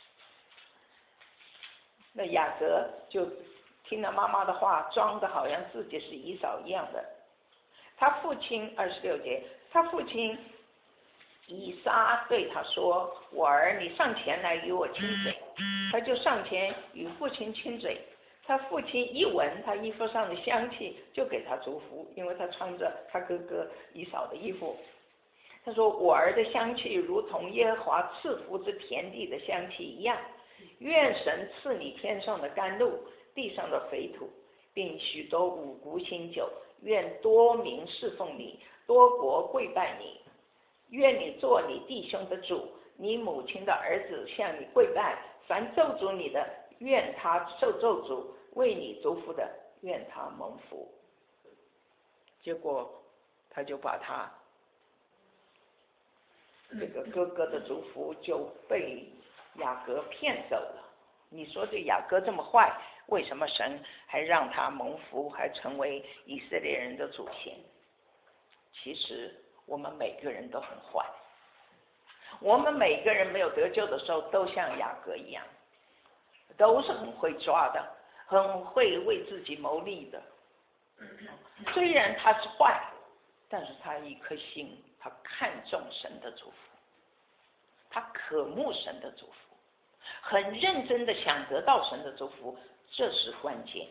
那雅各就听了妈妈的话，装的好像自己是以扫一样的。他父亲26节，他父亲以撒对他说：“我儿，你上前来与我亲嘴。”他就上前与父亲亲嘴。他父亲一闻他衣服上的香气，就给他祝福，因为他穿着他哥哥以扫的衣服。他说：“我儿的香气如同耶和华赐福之田地的香气一样，愿神赐你天上的甘露，地上的肥土，并许多五谷新酒，愿多民侍奉你，多国跪拜你。愿你做你弟兄的主，你母亲的儿子向你跪拜，凡咒诅你的，愿他受咒诅，为你祝福的，愿他蒙福。”结果他就把他这个哥哥的祝福就被雅各骗走了。你说这雅各这么坏，为什么神还让他蒙福，还成为以色列人的祖先？其实我们每个人都很坏，我们每个人没有得救的时候，都像雅各一样，都是很会抓的，很会为自己谋利的。虽然他是坏，但是他一颗心，他看重神的祝福，他渴慕神的祝福，很认真的想得到神的祝福，这是关键。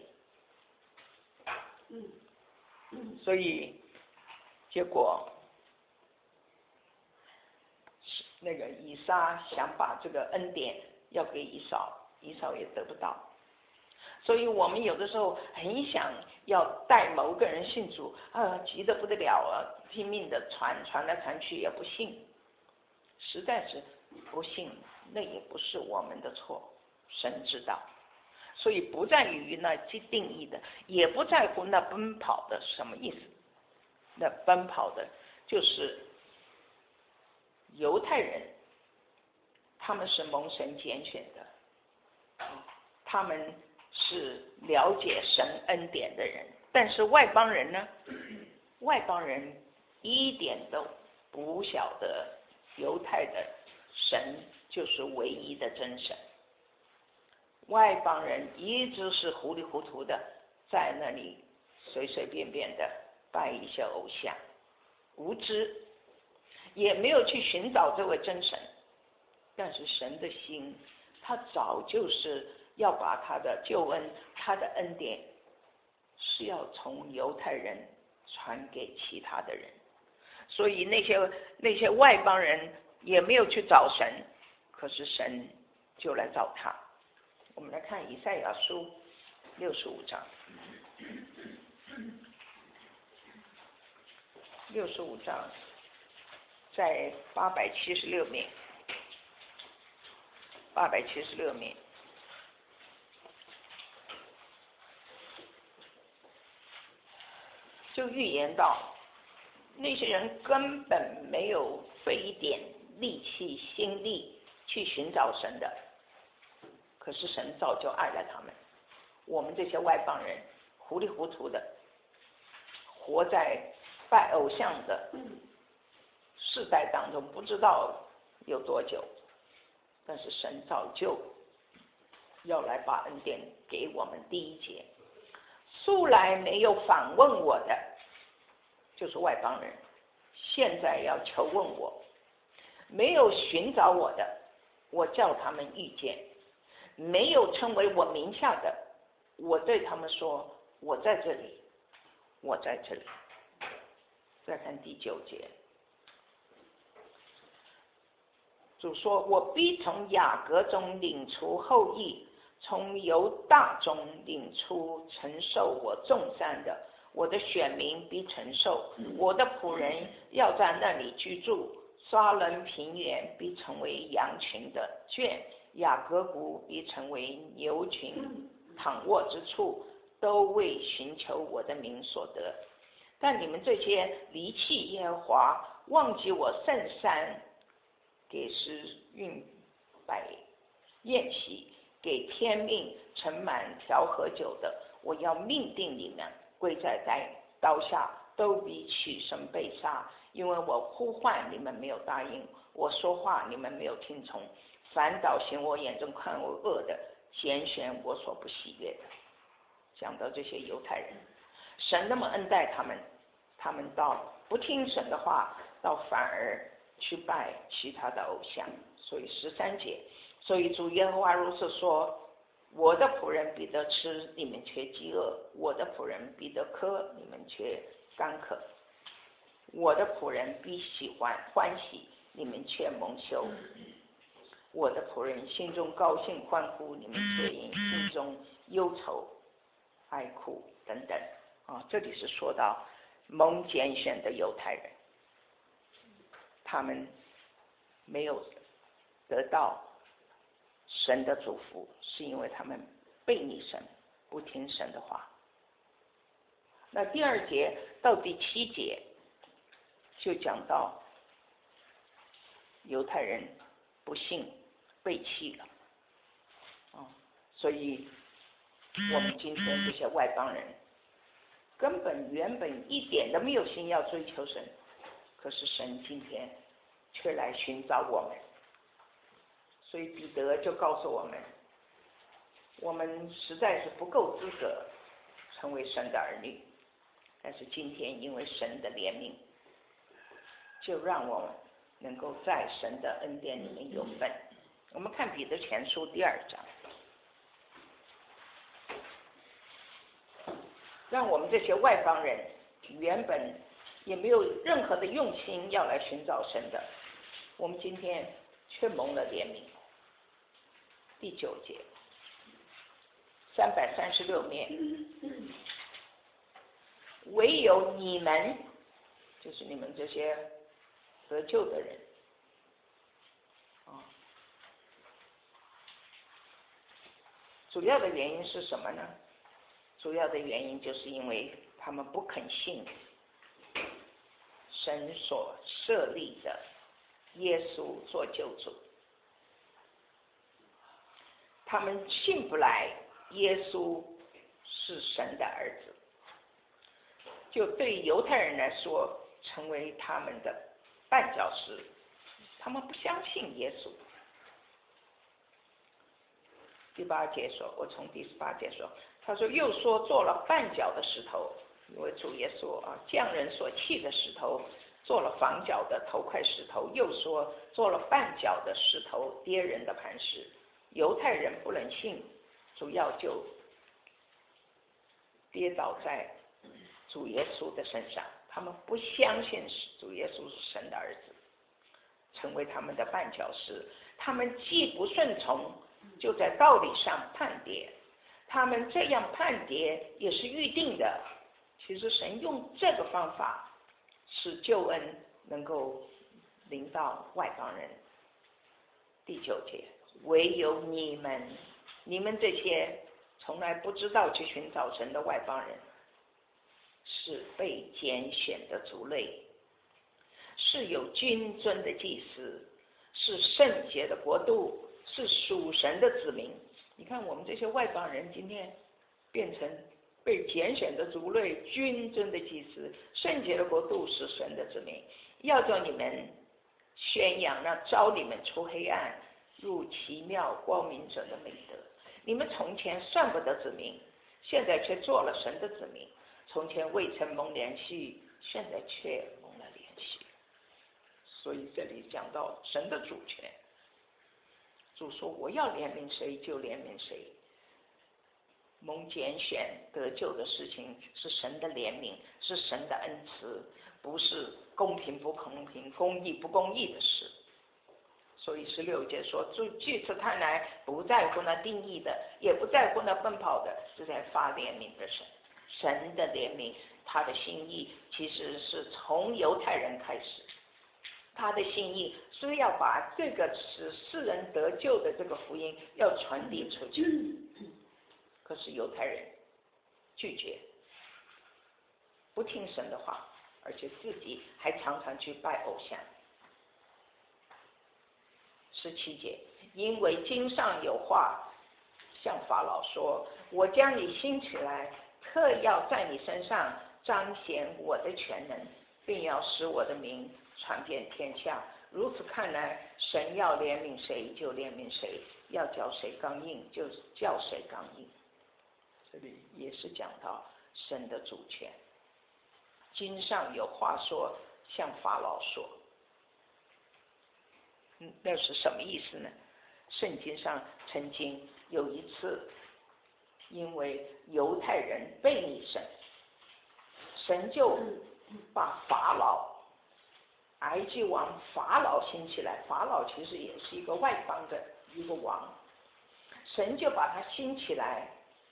所以结果那个以撒想把这个恩典要给以扫，以扫也得不到。所以我们有的时候很想要带某个人信主，急得不得了啊，拼命的传来传去也不信，实在是不信，那也不是我们的错，神知道。所以不在于那定义的，也不在乎那奔跑的什么意思。那奔跑的就是犹太人，他们是蒙神拣选的，他们是了解神恩典的人。但是外邦人呢？外邦人一点都不晓得犹太的神就是唯一的真神。外邦人一直是糊里糊涂的在那里随随便便的拜一些偶像，无知，也没有去寻找这位真神。但是神的心，他早就是要把他的救恩，他的恩典是要从犹太人传给其他的人。所以那些外邦人也没有去找神，可是神就来找他。我们来看以赛亚书65章，65章在876面，876面，就预言到那些人根本没有费一点力气心力去寻找神的，可是神早就爱了他们。我们这些外邦人糊里糊涂的活在拜偶像的世代当中，不知道有多久，但是神早就要来把恩典给我们。第一节，素来没有访问我的，就是外邦人，现在要求问我；没有寻找我的，我叫他们遇见；没有称为我名下的，我对他们说：我在这里，我在这里。再看第9节，主说：我必从雅各中领出后裔，从犹大中领出承受我众山的，我的选民必承受，我的仆人要在那里居住。沙伦平原必成为羊群的圈，雅各谷必成为牛群躺卧之处，都为寻求我的名所得。但你们这些离弃耶和华，忘记我圣山，给时运摆宴席，给天命盛满调和酒的，我要命定你们跪在刀下，都必起身被杀。因为我呼唤你们没有答应，我说话你们没有听从，反倒行我眼中看为恶的，拣选我所不喜悦的。讲到这些犹太人，神那么恩待他们，他们到不听神的话，倒反而去拜其他的偶像。所以13节，所以主耶和华如此说：我的仆人必得吃，你们却饥饿；我的仆人必得喝，你们却干渴；我的仆人必欢喜，你们却蒙羞；我的仆人心中高兴欢呼，你们却因心中忧愁哀哭等等。这里是说到蒙拣选的犹太人，他们没有得到神的祝福，是因为他们背逆神，不听神的话。那第2节到第7节就讲到犹太人不信背弃了，所以我们今天这些外邦人原本一点都没有心要追求神，可是神今天却来寻找我们，所以彼得就告诉我们，我们实在是不够资格成为神的儿女，但是今天因为神的怜悯，就让我们能够在神的恩典里面有份。我们看彼得前书第2章，让我们这些外邦人原本也没有任何的用心要来寻找神的，我们今天却蒙了怜悯。第9节，336面，唯有你们，就是你们这些得救的人，主要的原因是什么呢？主要的原因就是因为他们不肯信神所设立的耶稣做救主，他们信不来耶稣是神的儿子，就对犹太人来说成为他们的绊脚石，他们不相信耶稣。第8节说，我从第18节说，他说又说做了绊脚的石头，因为主耶稣匠人所弃的石头做了房角的头块石头，又说做了绊脚的石头跌人的磐石。犹太人不能信，主要就跌倒在主耶稣的身上，他们不相信主耶稣是神的儿子，成为他们的绊脚石。他们既不顺从，就在道理上叛跌，他们这样叛跌也是预定的。其实神用这个方法使救恩能够临到外邦人。第9节，唯有你们这些从来不知道去寻找神的外邦人，是被拣选的族类，是有君尊的祭司，是圣洁的国度，是属神的子民。你看我们这些外邦人今天变成被拣选的族类，君尊的祭司，圣洁的国度，是神的子民，要叫你们宣扬那召你们出黑暗入奇妙光明者的美德。你们从前算不得子民，现在却做了神的子民；从前未曾蒙怜恤，现在却蒙了怜恤。所以这里讲到神的主权，主说我要怜悯谁就怜悯谁。蒙拣选得救的事情是神的怜悯，是神的恩慈，不是公平不公平、公义不公义的事。所以16节说，这次他来不在乎那定义的，也不在乎那奔跑的，是在发怜悯的神。神的怜悯，他的心意其实是从犹太人开始，他的心意是要把这个使世人得救的这个福音要传递出去。可是犹太人拒绝，不听神的话，而且自己还常常去拜偶像。17节，因为经上有话向法老说，我将你兴起来，特要在你身上彰显我的全能，并要使我的名传遍天下。如此看来，神要怜悯谁就怜悯谁，要叫谁刚硬就叫谁刚硬。这里也是讲到神的主权。经上有话说向法老说，那是什么意思呢？圣经上曾经有一次，因为犹太人背逆神，神就把法老，埃及王法老兴起来。法老其实也是一个外邦的一个王，神就把他兴起来，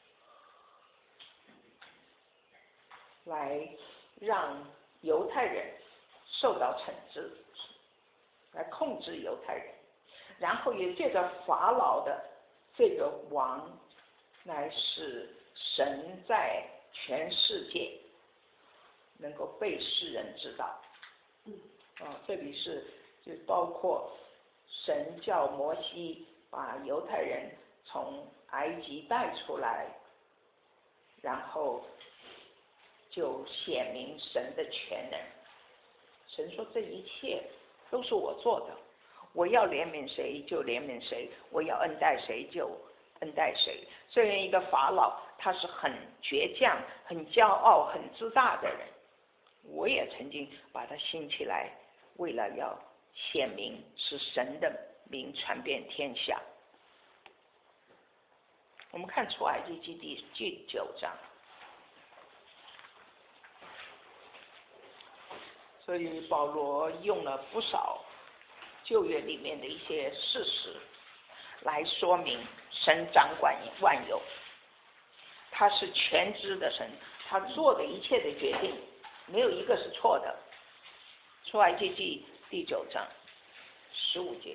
来让犹太人受到惩治，来控制犹太人，然后也借着法老的这个王，来使神在全世界能够被世人知道。这里是就包括神叫摩西把犹太人从埃及带出来，然后就显明神的全能。神说这一切都是我做的，我要怜悯谁就怜悯谁，我要恩待谁就恩待谁。虽然一个法老他是很倔强、很骄傲、很自大的人，我也曾经把他兴起来，为了要显明是神的名传遍天下。我们看出埃及记第9章。所以保罗用了不少旧约里面的一些事实来说明神掌管万有，他是全知的神，他做的一切的决定没有一个是错的。出埃及记第9章15节，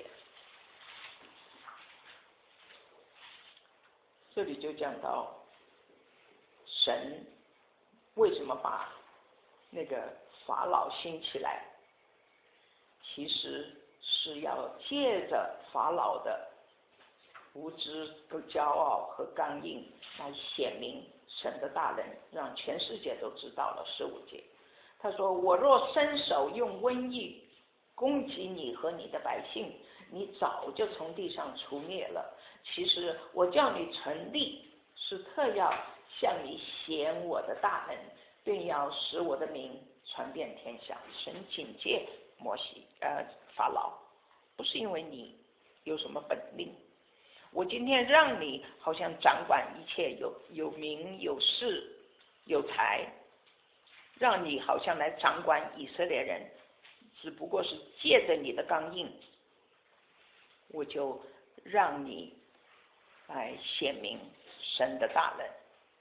这里就讲到神为什么把那个法老兴起来，其实是要借着法老的无知、骄傲和刚硬来显明神的大能，让全世界都知道了。15节他说，我若伸手用瘟疫攻击你和你的百姓，你早就从地上除灭了。其实我叫你成立，是特要向你显我的大能，并要使我的名传遍天下。神警戒法老，不是因为你有什么本领，我今天让你好像掌管一切，有名有势有财，让你好像来掌管以色列人，只不过是借着你的刚硬，我就让你来显明神的大能。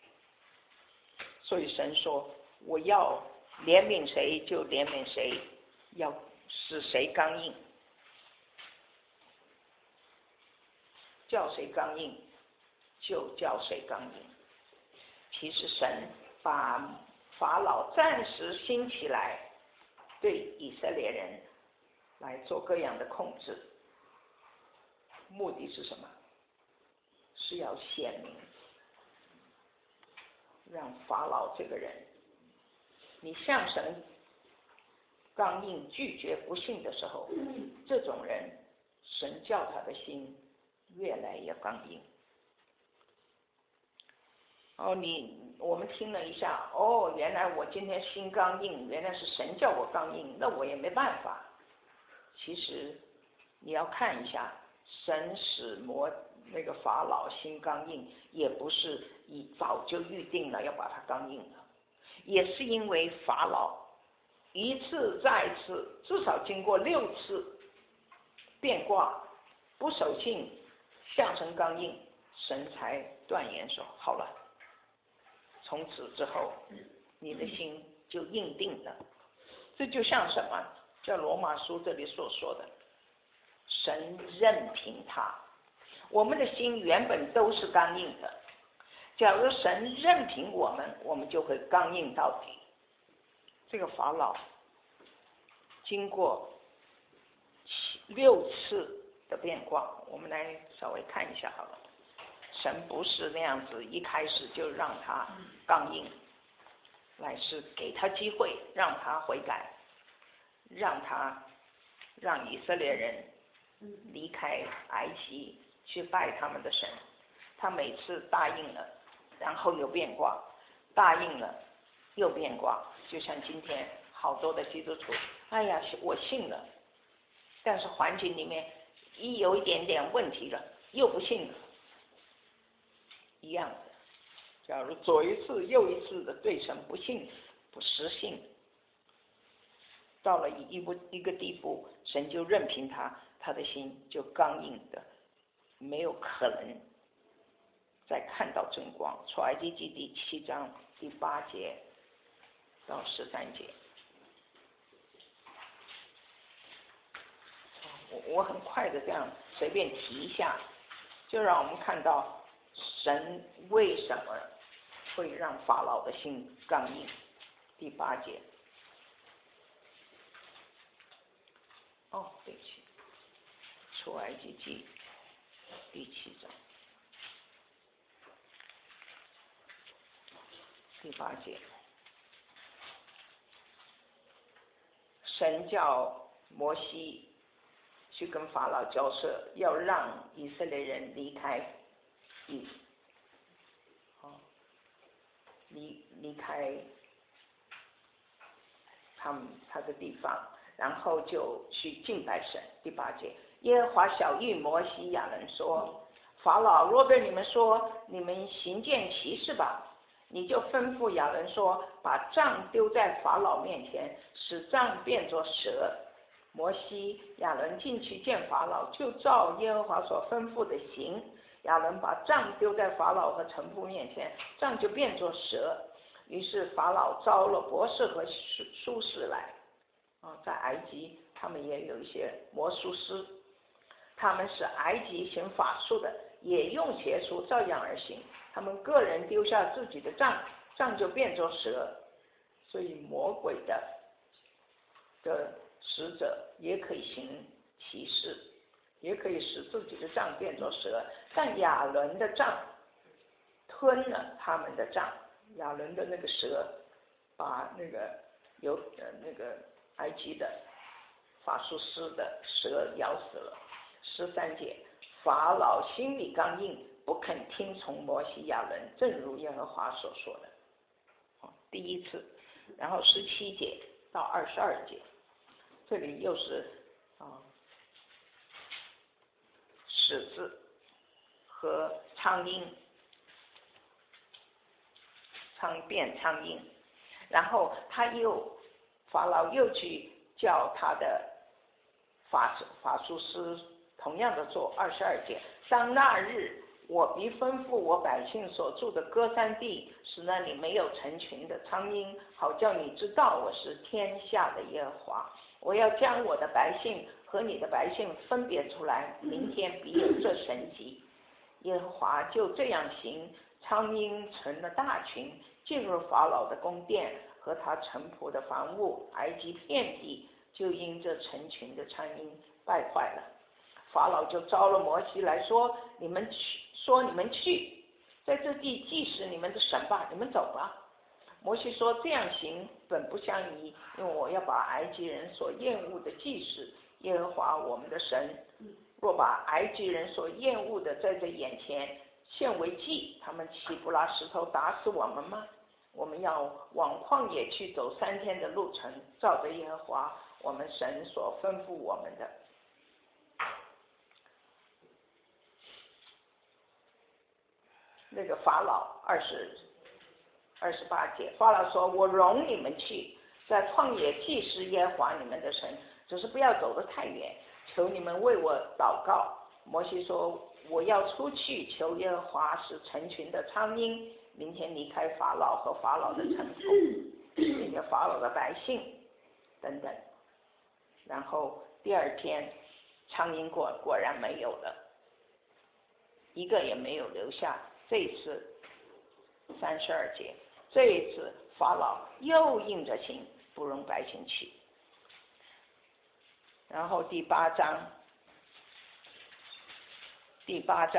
所以神说，我要怜悯谁就怜悯谁，要使谁刚硬叫谁刚硬就叫谁刚硬。其实神把法老暂时兴起来，对以色列人来做各样的控制，目的是什么？是要显明，让法老这个人，你向神刚硬拒绝不信的时候，这种人神叫他的心越来越刚硬。我们听了一下，原来我今天心刚硬，原来是神叫我刚硬，那我也没办法。其实你要看一下，神使那个法老心刚硬，也不是早就预定了要把他刚硬的，也是因为法老一次再次，至少经过6次变卦不守信，向神刚硬，神才断言说好了，从此之后你的心就硬定了。这就像什么？叫罗马书这里所说的，神任凭他。我们的心原本都是刚硬的，假如神任凭我们，我们就会刚硬到底。这个法老经过6次的变卦，我们来稍微看一下好了。神不是那样子一开始就让他刚硬，乃是给他机会让他悔改，让以色列人离开埃及去拜他们的神。他每次答应了，然后又变卦，答应了又变卦。就像今天好多的基督徒，哎呀，我信了，但是环境里面一有一点点问题了，又不信了，一样的。假如左一次右一次的对神不信不实信，到了一个地步，神就任凭他的心就刚硬的，没有可能再看到真光。出埃及记第7章第8节到13节。我很快的这样随便提一下，就让我们看到神为什么会让法老的心刚硬。第8节。对不起， 出埃及记第7章第8节，神叫摩西去跟法老交涉，要让以色列人离开离开他的地方，然后就去敬拜神。第8节，耶和华晓谕摩西亚伦说：法老若对你们说，你们行件奇事吧，你就吩咐亚伦说，把杖丢在法老面前，使杖变作蛇。摩西亚伦进去见法老，就照耶和华所吩咐的行。亚伦把杖丢在法老和臣仆面前，杖就变作蛇。于是法老招了博士和术士来。在埃及他们也有一些魔术师，他们是埃及行法术的，也用邪术照样而行。他们个人丢下自己的杖，杖就变作蛇。所以魔鬼的使者也可以行奇事，也可以使自己的杖变作蛇。但亚伦的杖吞了他们的杖，亚伦的那个蛇把那个埃及的法术师的蛇咬死了。13节，法老心里刚硬，不肯听从摩西亚伦，正如耶和华所说的。第一次。然后17节到22节，这里又是狮子和苍鹰，变苍鹰。然后法老又去叫他的法术师同样的做。22节，当那日，我必吩咐我百姓所住的歌珊地，使那里没有成群的苍鹰，好叫你知道我是天下的耶和华。我要将我的百姓和你的百姓分别出来，明天必有这神迹。耶和华就这样行，苍鹰成了大群，进入法老的宫殿和他臣仆的房屋，埃及遍地就因这成群的苍鹰败坏了。法老就招了摩西来说：你们去，在这地祭使你们的神吧，你们走吧。摩西说：这样行本不相宜，因为我要把埃及人所厌恶的祭使耶和华我们的神，若把埃及人所厌恶的在这眼前献为祭，他们岂不拿石头打死我们吗？我们要往旷野去走3天的路程，照着耶和华我们神所吩咐我们的。那个法老28节，法老说：我容你们去，在旷野祭司耶和华你们的神，只是不要走得太远，求你们为我祷告。摩西说：我要出去求耶和华使成群的苍鹰明天离开法老和法老的臣仆，那个法老的百姓等等。然后第2天，苍鹰果然没有了，一个也没有留下。这一次32节，这一次法老又硬着心不容百姓去。然后第8章第8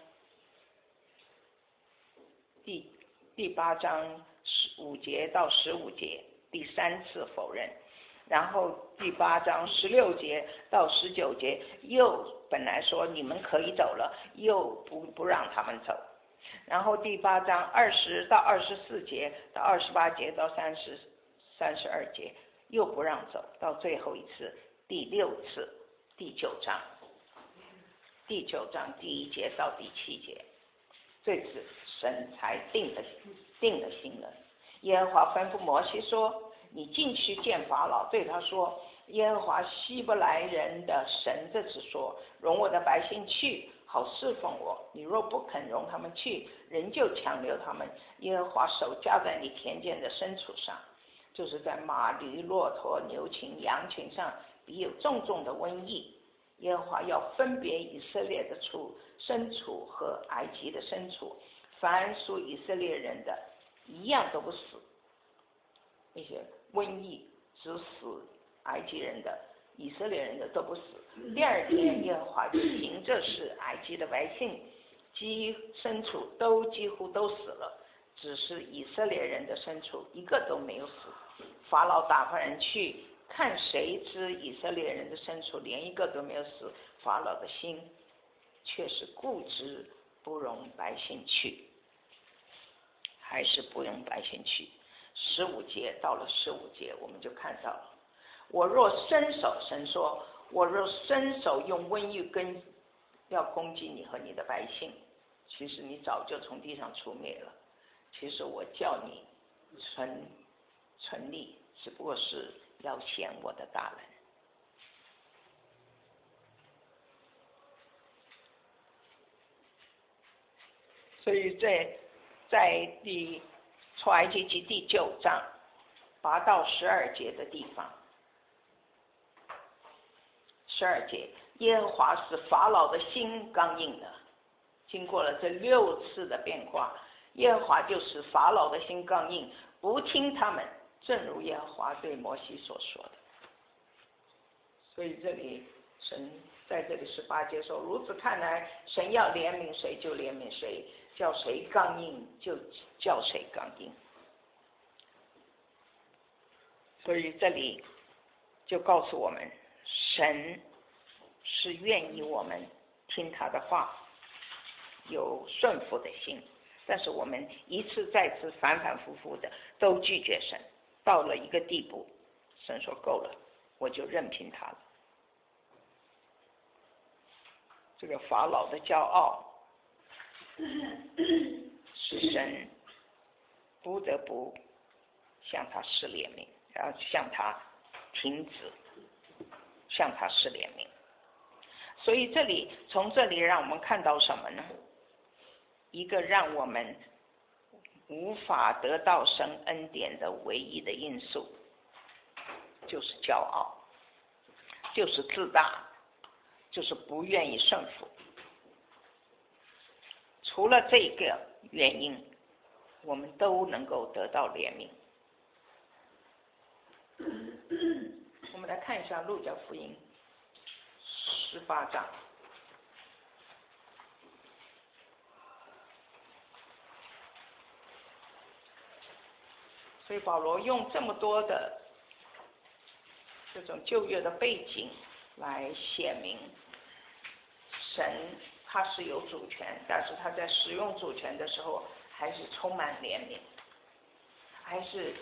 章5节到15节，第3次否认。然后第8章16节到19节，又本来说你们可以走了，又不让他们走。然后第8章20到24节到28节到32节，又不让走，到最后一次第6次第9章第1节到第7节，这次神才定了心了。耶和华吩咐摩西说：你进去见法老，对他说：耶和华希伯来人的神这次说，容我的百姓去，好侍奉我。你若不肯容他们去，仍旧强留他们，耶和华手加在你田间的牲畜上，就是在马驴、骆驼、牛群、羊群上，必有重重的瘟疫。耶和华要分别以色列的牲畜和埃及的牲畜，凡属以色列人的一样都不死。那些瘟疫只死埃及人的， 以色列人的都不死。第二天，耶和华就凭着使埃及的百姓牲畜都几乎都死了，只是以色列人的牲畜一个都没有死。法老打发人去看，谁知以色列人的牲畜连一个都没有死。法老的心却是固执，不容百姓去，还是不容百姓去。15节，到了15节，我们就看到了，我若伸手，神说，我若伸手用瘟疫要攻击你和你的百姓，其实你早就从地上除灭了。其实我叫你存立，只不过是要显我的大能。所以在出埃及记第9章8到12节的地方，12节，耶和华使法老的心刚硬了。经过了这6次的变化，耶和华就使法老的心刚硬，不听他们，正如耶和华对摩西所说的。所以这里神在这里18节说，如此看来，神要怜悯谁就怜悯谁，叫谁刚硬就叫谁刚硬。所以这里就告诉我们，神是愿意我们听他的话，有顺服的心，但是我们一次再次反反复复的都拒绝神，到了一个地步，神说够了，我就任凭他了。这个法老的骄傲使神不得不向他施怜悯，然后向他停止，向他施怜悯。所以从这里让我们看到什么呢？一个让我们无法得到神恩典的唯一的因素，就是骄傲，就是自大，就是不愿意顺服。除了这个原因，我们都能够得到怜悯。我们来看一下路加福音18章。所以保罗用这么多的这种旧约的背景来显明神他是有主权，但是他在使用主权的时候还是充满怜悯，还是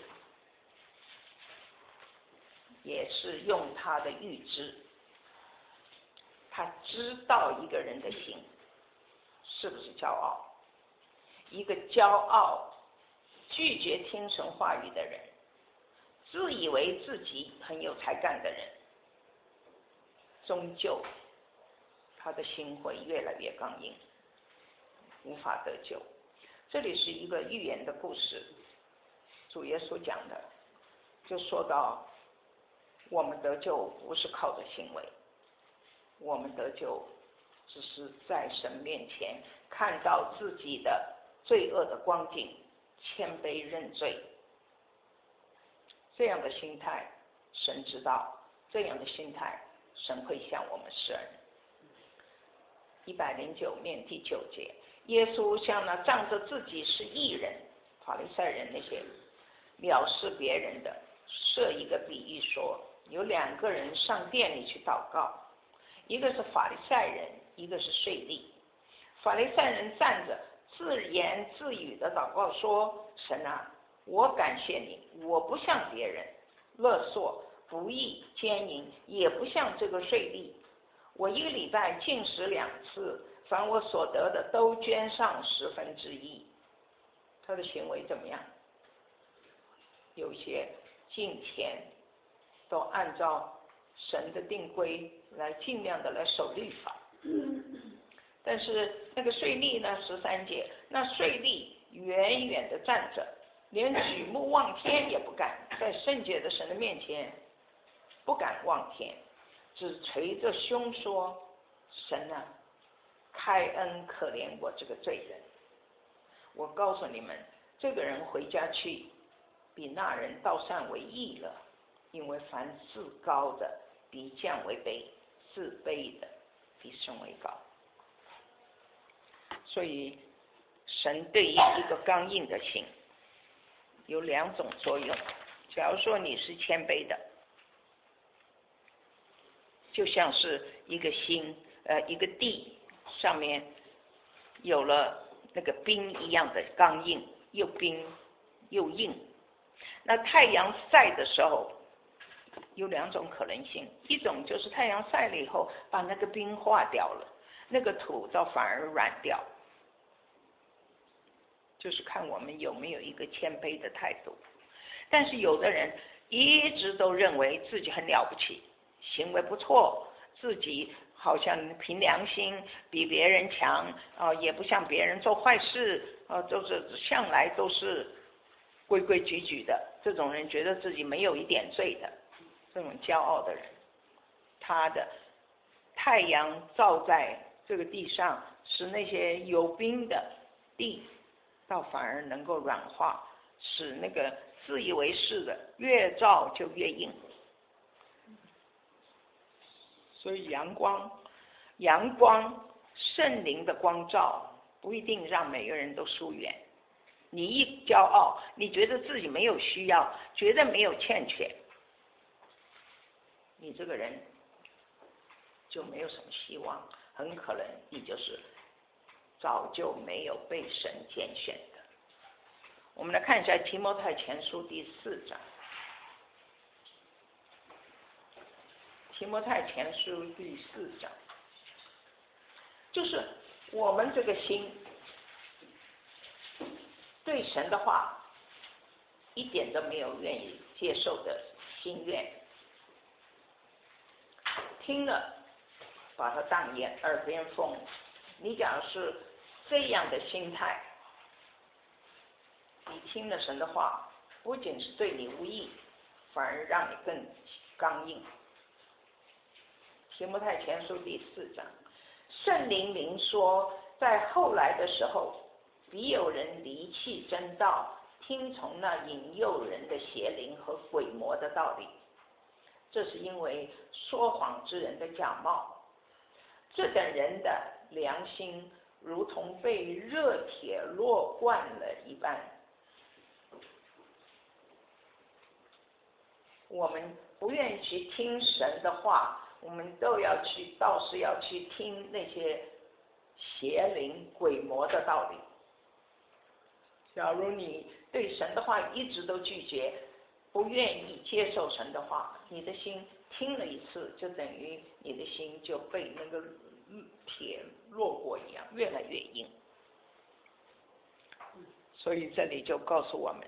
也是用他的预知，他知道一个人的心是不是骄傲。一个骄傲拒绝听神话语的人，自以为自己很有才干的人，终究他的心会越来越刚硬，无法得救。这里是一个寓言的故事，主耶稣讲的，就说到我们得救不是靠着行为，我们得救只是在神面前看到自己的罪恶的光景，谦卑认罪。这样的心态神知道，这样的心态神会向我们施恩。109面第9节，耶稣向那仗着自己是义人法利赛人那些藐视别人的设一个比喻说，有2个人上殿里去祷告，一个是法利赛人，一个是税吏。法利赛人站着自言自语的祷告说，神啊，我感谢你，我不像别人勒索不义奸淫，也不像这个税吏。我1个礼拜禁食2次，凡我所得的都捐上1/10。他的行为怎么样？有些敬虔都按照神的定规来尽量的来守律法。但是那个税吏呢，13节，那税吏远远的站着，连举目望天也不敢，在圣洁的神的面前不敢望天，只捶着胸说，神啊，开恩可怜我这个罪人。我告诉你们，这个人回家去比那人到善为义了，因为凡自高的比降为卑，自卑的比升为高。所以神对于一个刚硬的心有两种作用。假如说你是谦卑的，就像是一个心一个地上面有了那个冰一样的刚硬，又冰又硬。那太阳晒的时候有两种可能性，一种就是太阳晒了以后把那个冰化掉了，那个土倒反而软掉，就是看我们有没有一个谦卑的态度。但是有的人一直都认为自己很了不起，行为不错，自己好像凭良心比别人强也不像别人做坏事就是向来都是规规矩矩的。这种人觉得自己没有一点罪的，这种骄傲的人，他的太阳照在这个地上，使那些有冰的地倒反而能够软化，使那个自以为是的越照就越硬。所以阳光圣灵的光照不一定让每个人都疏远。你一骄傲，你觉得自己没有需要，觉得没有欠缺，你这个人就没有什么希望，很可能你就是早就没有被神拣选的。我们来看一下提摩太前书第4章。提摩太前书第4章，就是我们这个心对神的话一点都没有愿意接受的心愿，听了把它当耳边风。你假如是这样的心态，你听了神的话，不仅是对你无益，反而让你更刚硬。提摩太前书第4章，圣灵明说，在后来的时候，必有人离弃真道，听从那引诱人的邪灵和鬼魔的道理。这是因为说谎之人的假冒，这等人的良心如同被热铁烙惯了一般。我们不愿意去听神的话，我们倒是要去听那些邪灵鬼魔的道理。假如你对神的话一直都拒绝，不愿意接受神的话，你的心听了一次，就等于你的心就被那个铁烙过一样，越来越硬。所以这里就告诉我们，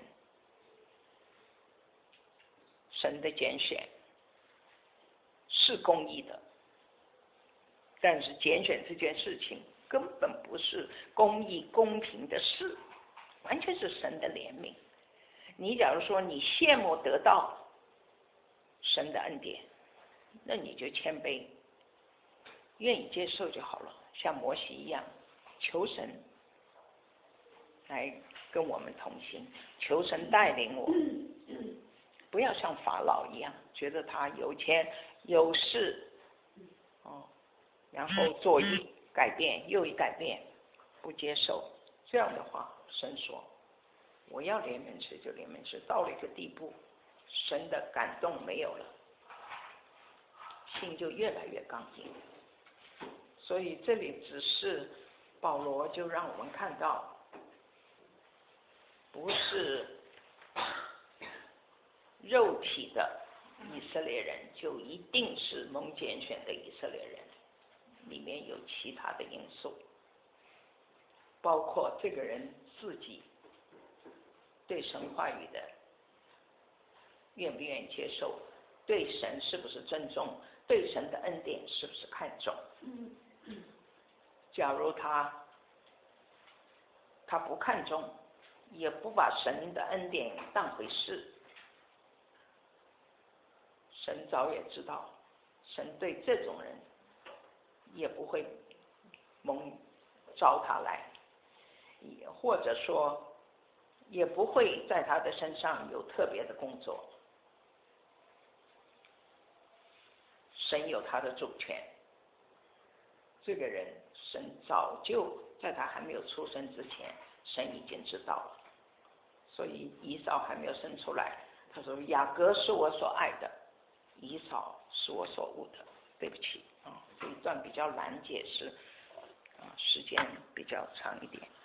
神的拣选是公义的，但是拣选这件事情根本不是公义公平的事，完全是神的怜悯。你假如说你羡慕得到神的恩典，那你就谦卑，愿意接受就好了，像摩西一样，求神来跟我们同行，求神带领我，不要像法老一样，觉得他有钱有势然后左一改变右一改变，不接受。这样的话，神说我要怜悯谁就怜悯谁，到了一个地步，神的感动没有了，心就越来越刚硬。所以这里只是保罗就让我们看到，不是肉体的以色列人就一定是蒙拣选的以色列人，里面有其他的因素，包括这个人自己对神话语的愿不愿意接受，对神是不是尊重，对神的恩典是不是看重。假如他不看重，也不把神的恩典当回事，神早也知道，神对这种人也不会招他来，或者说也不会在他的身上有特别的工作。 神有他的主权。这个人神早就在他还没有出生之前，神已经知道了。所以以扫还没有生出来，他说雅各是我所爱的，以扫是我所恶的。对不起这一段比较难解释时间比较长一点。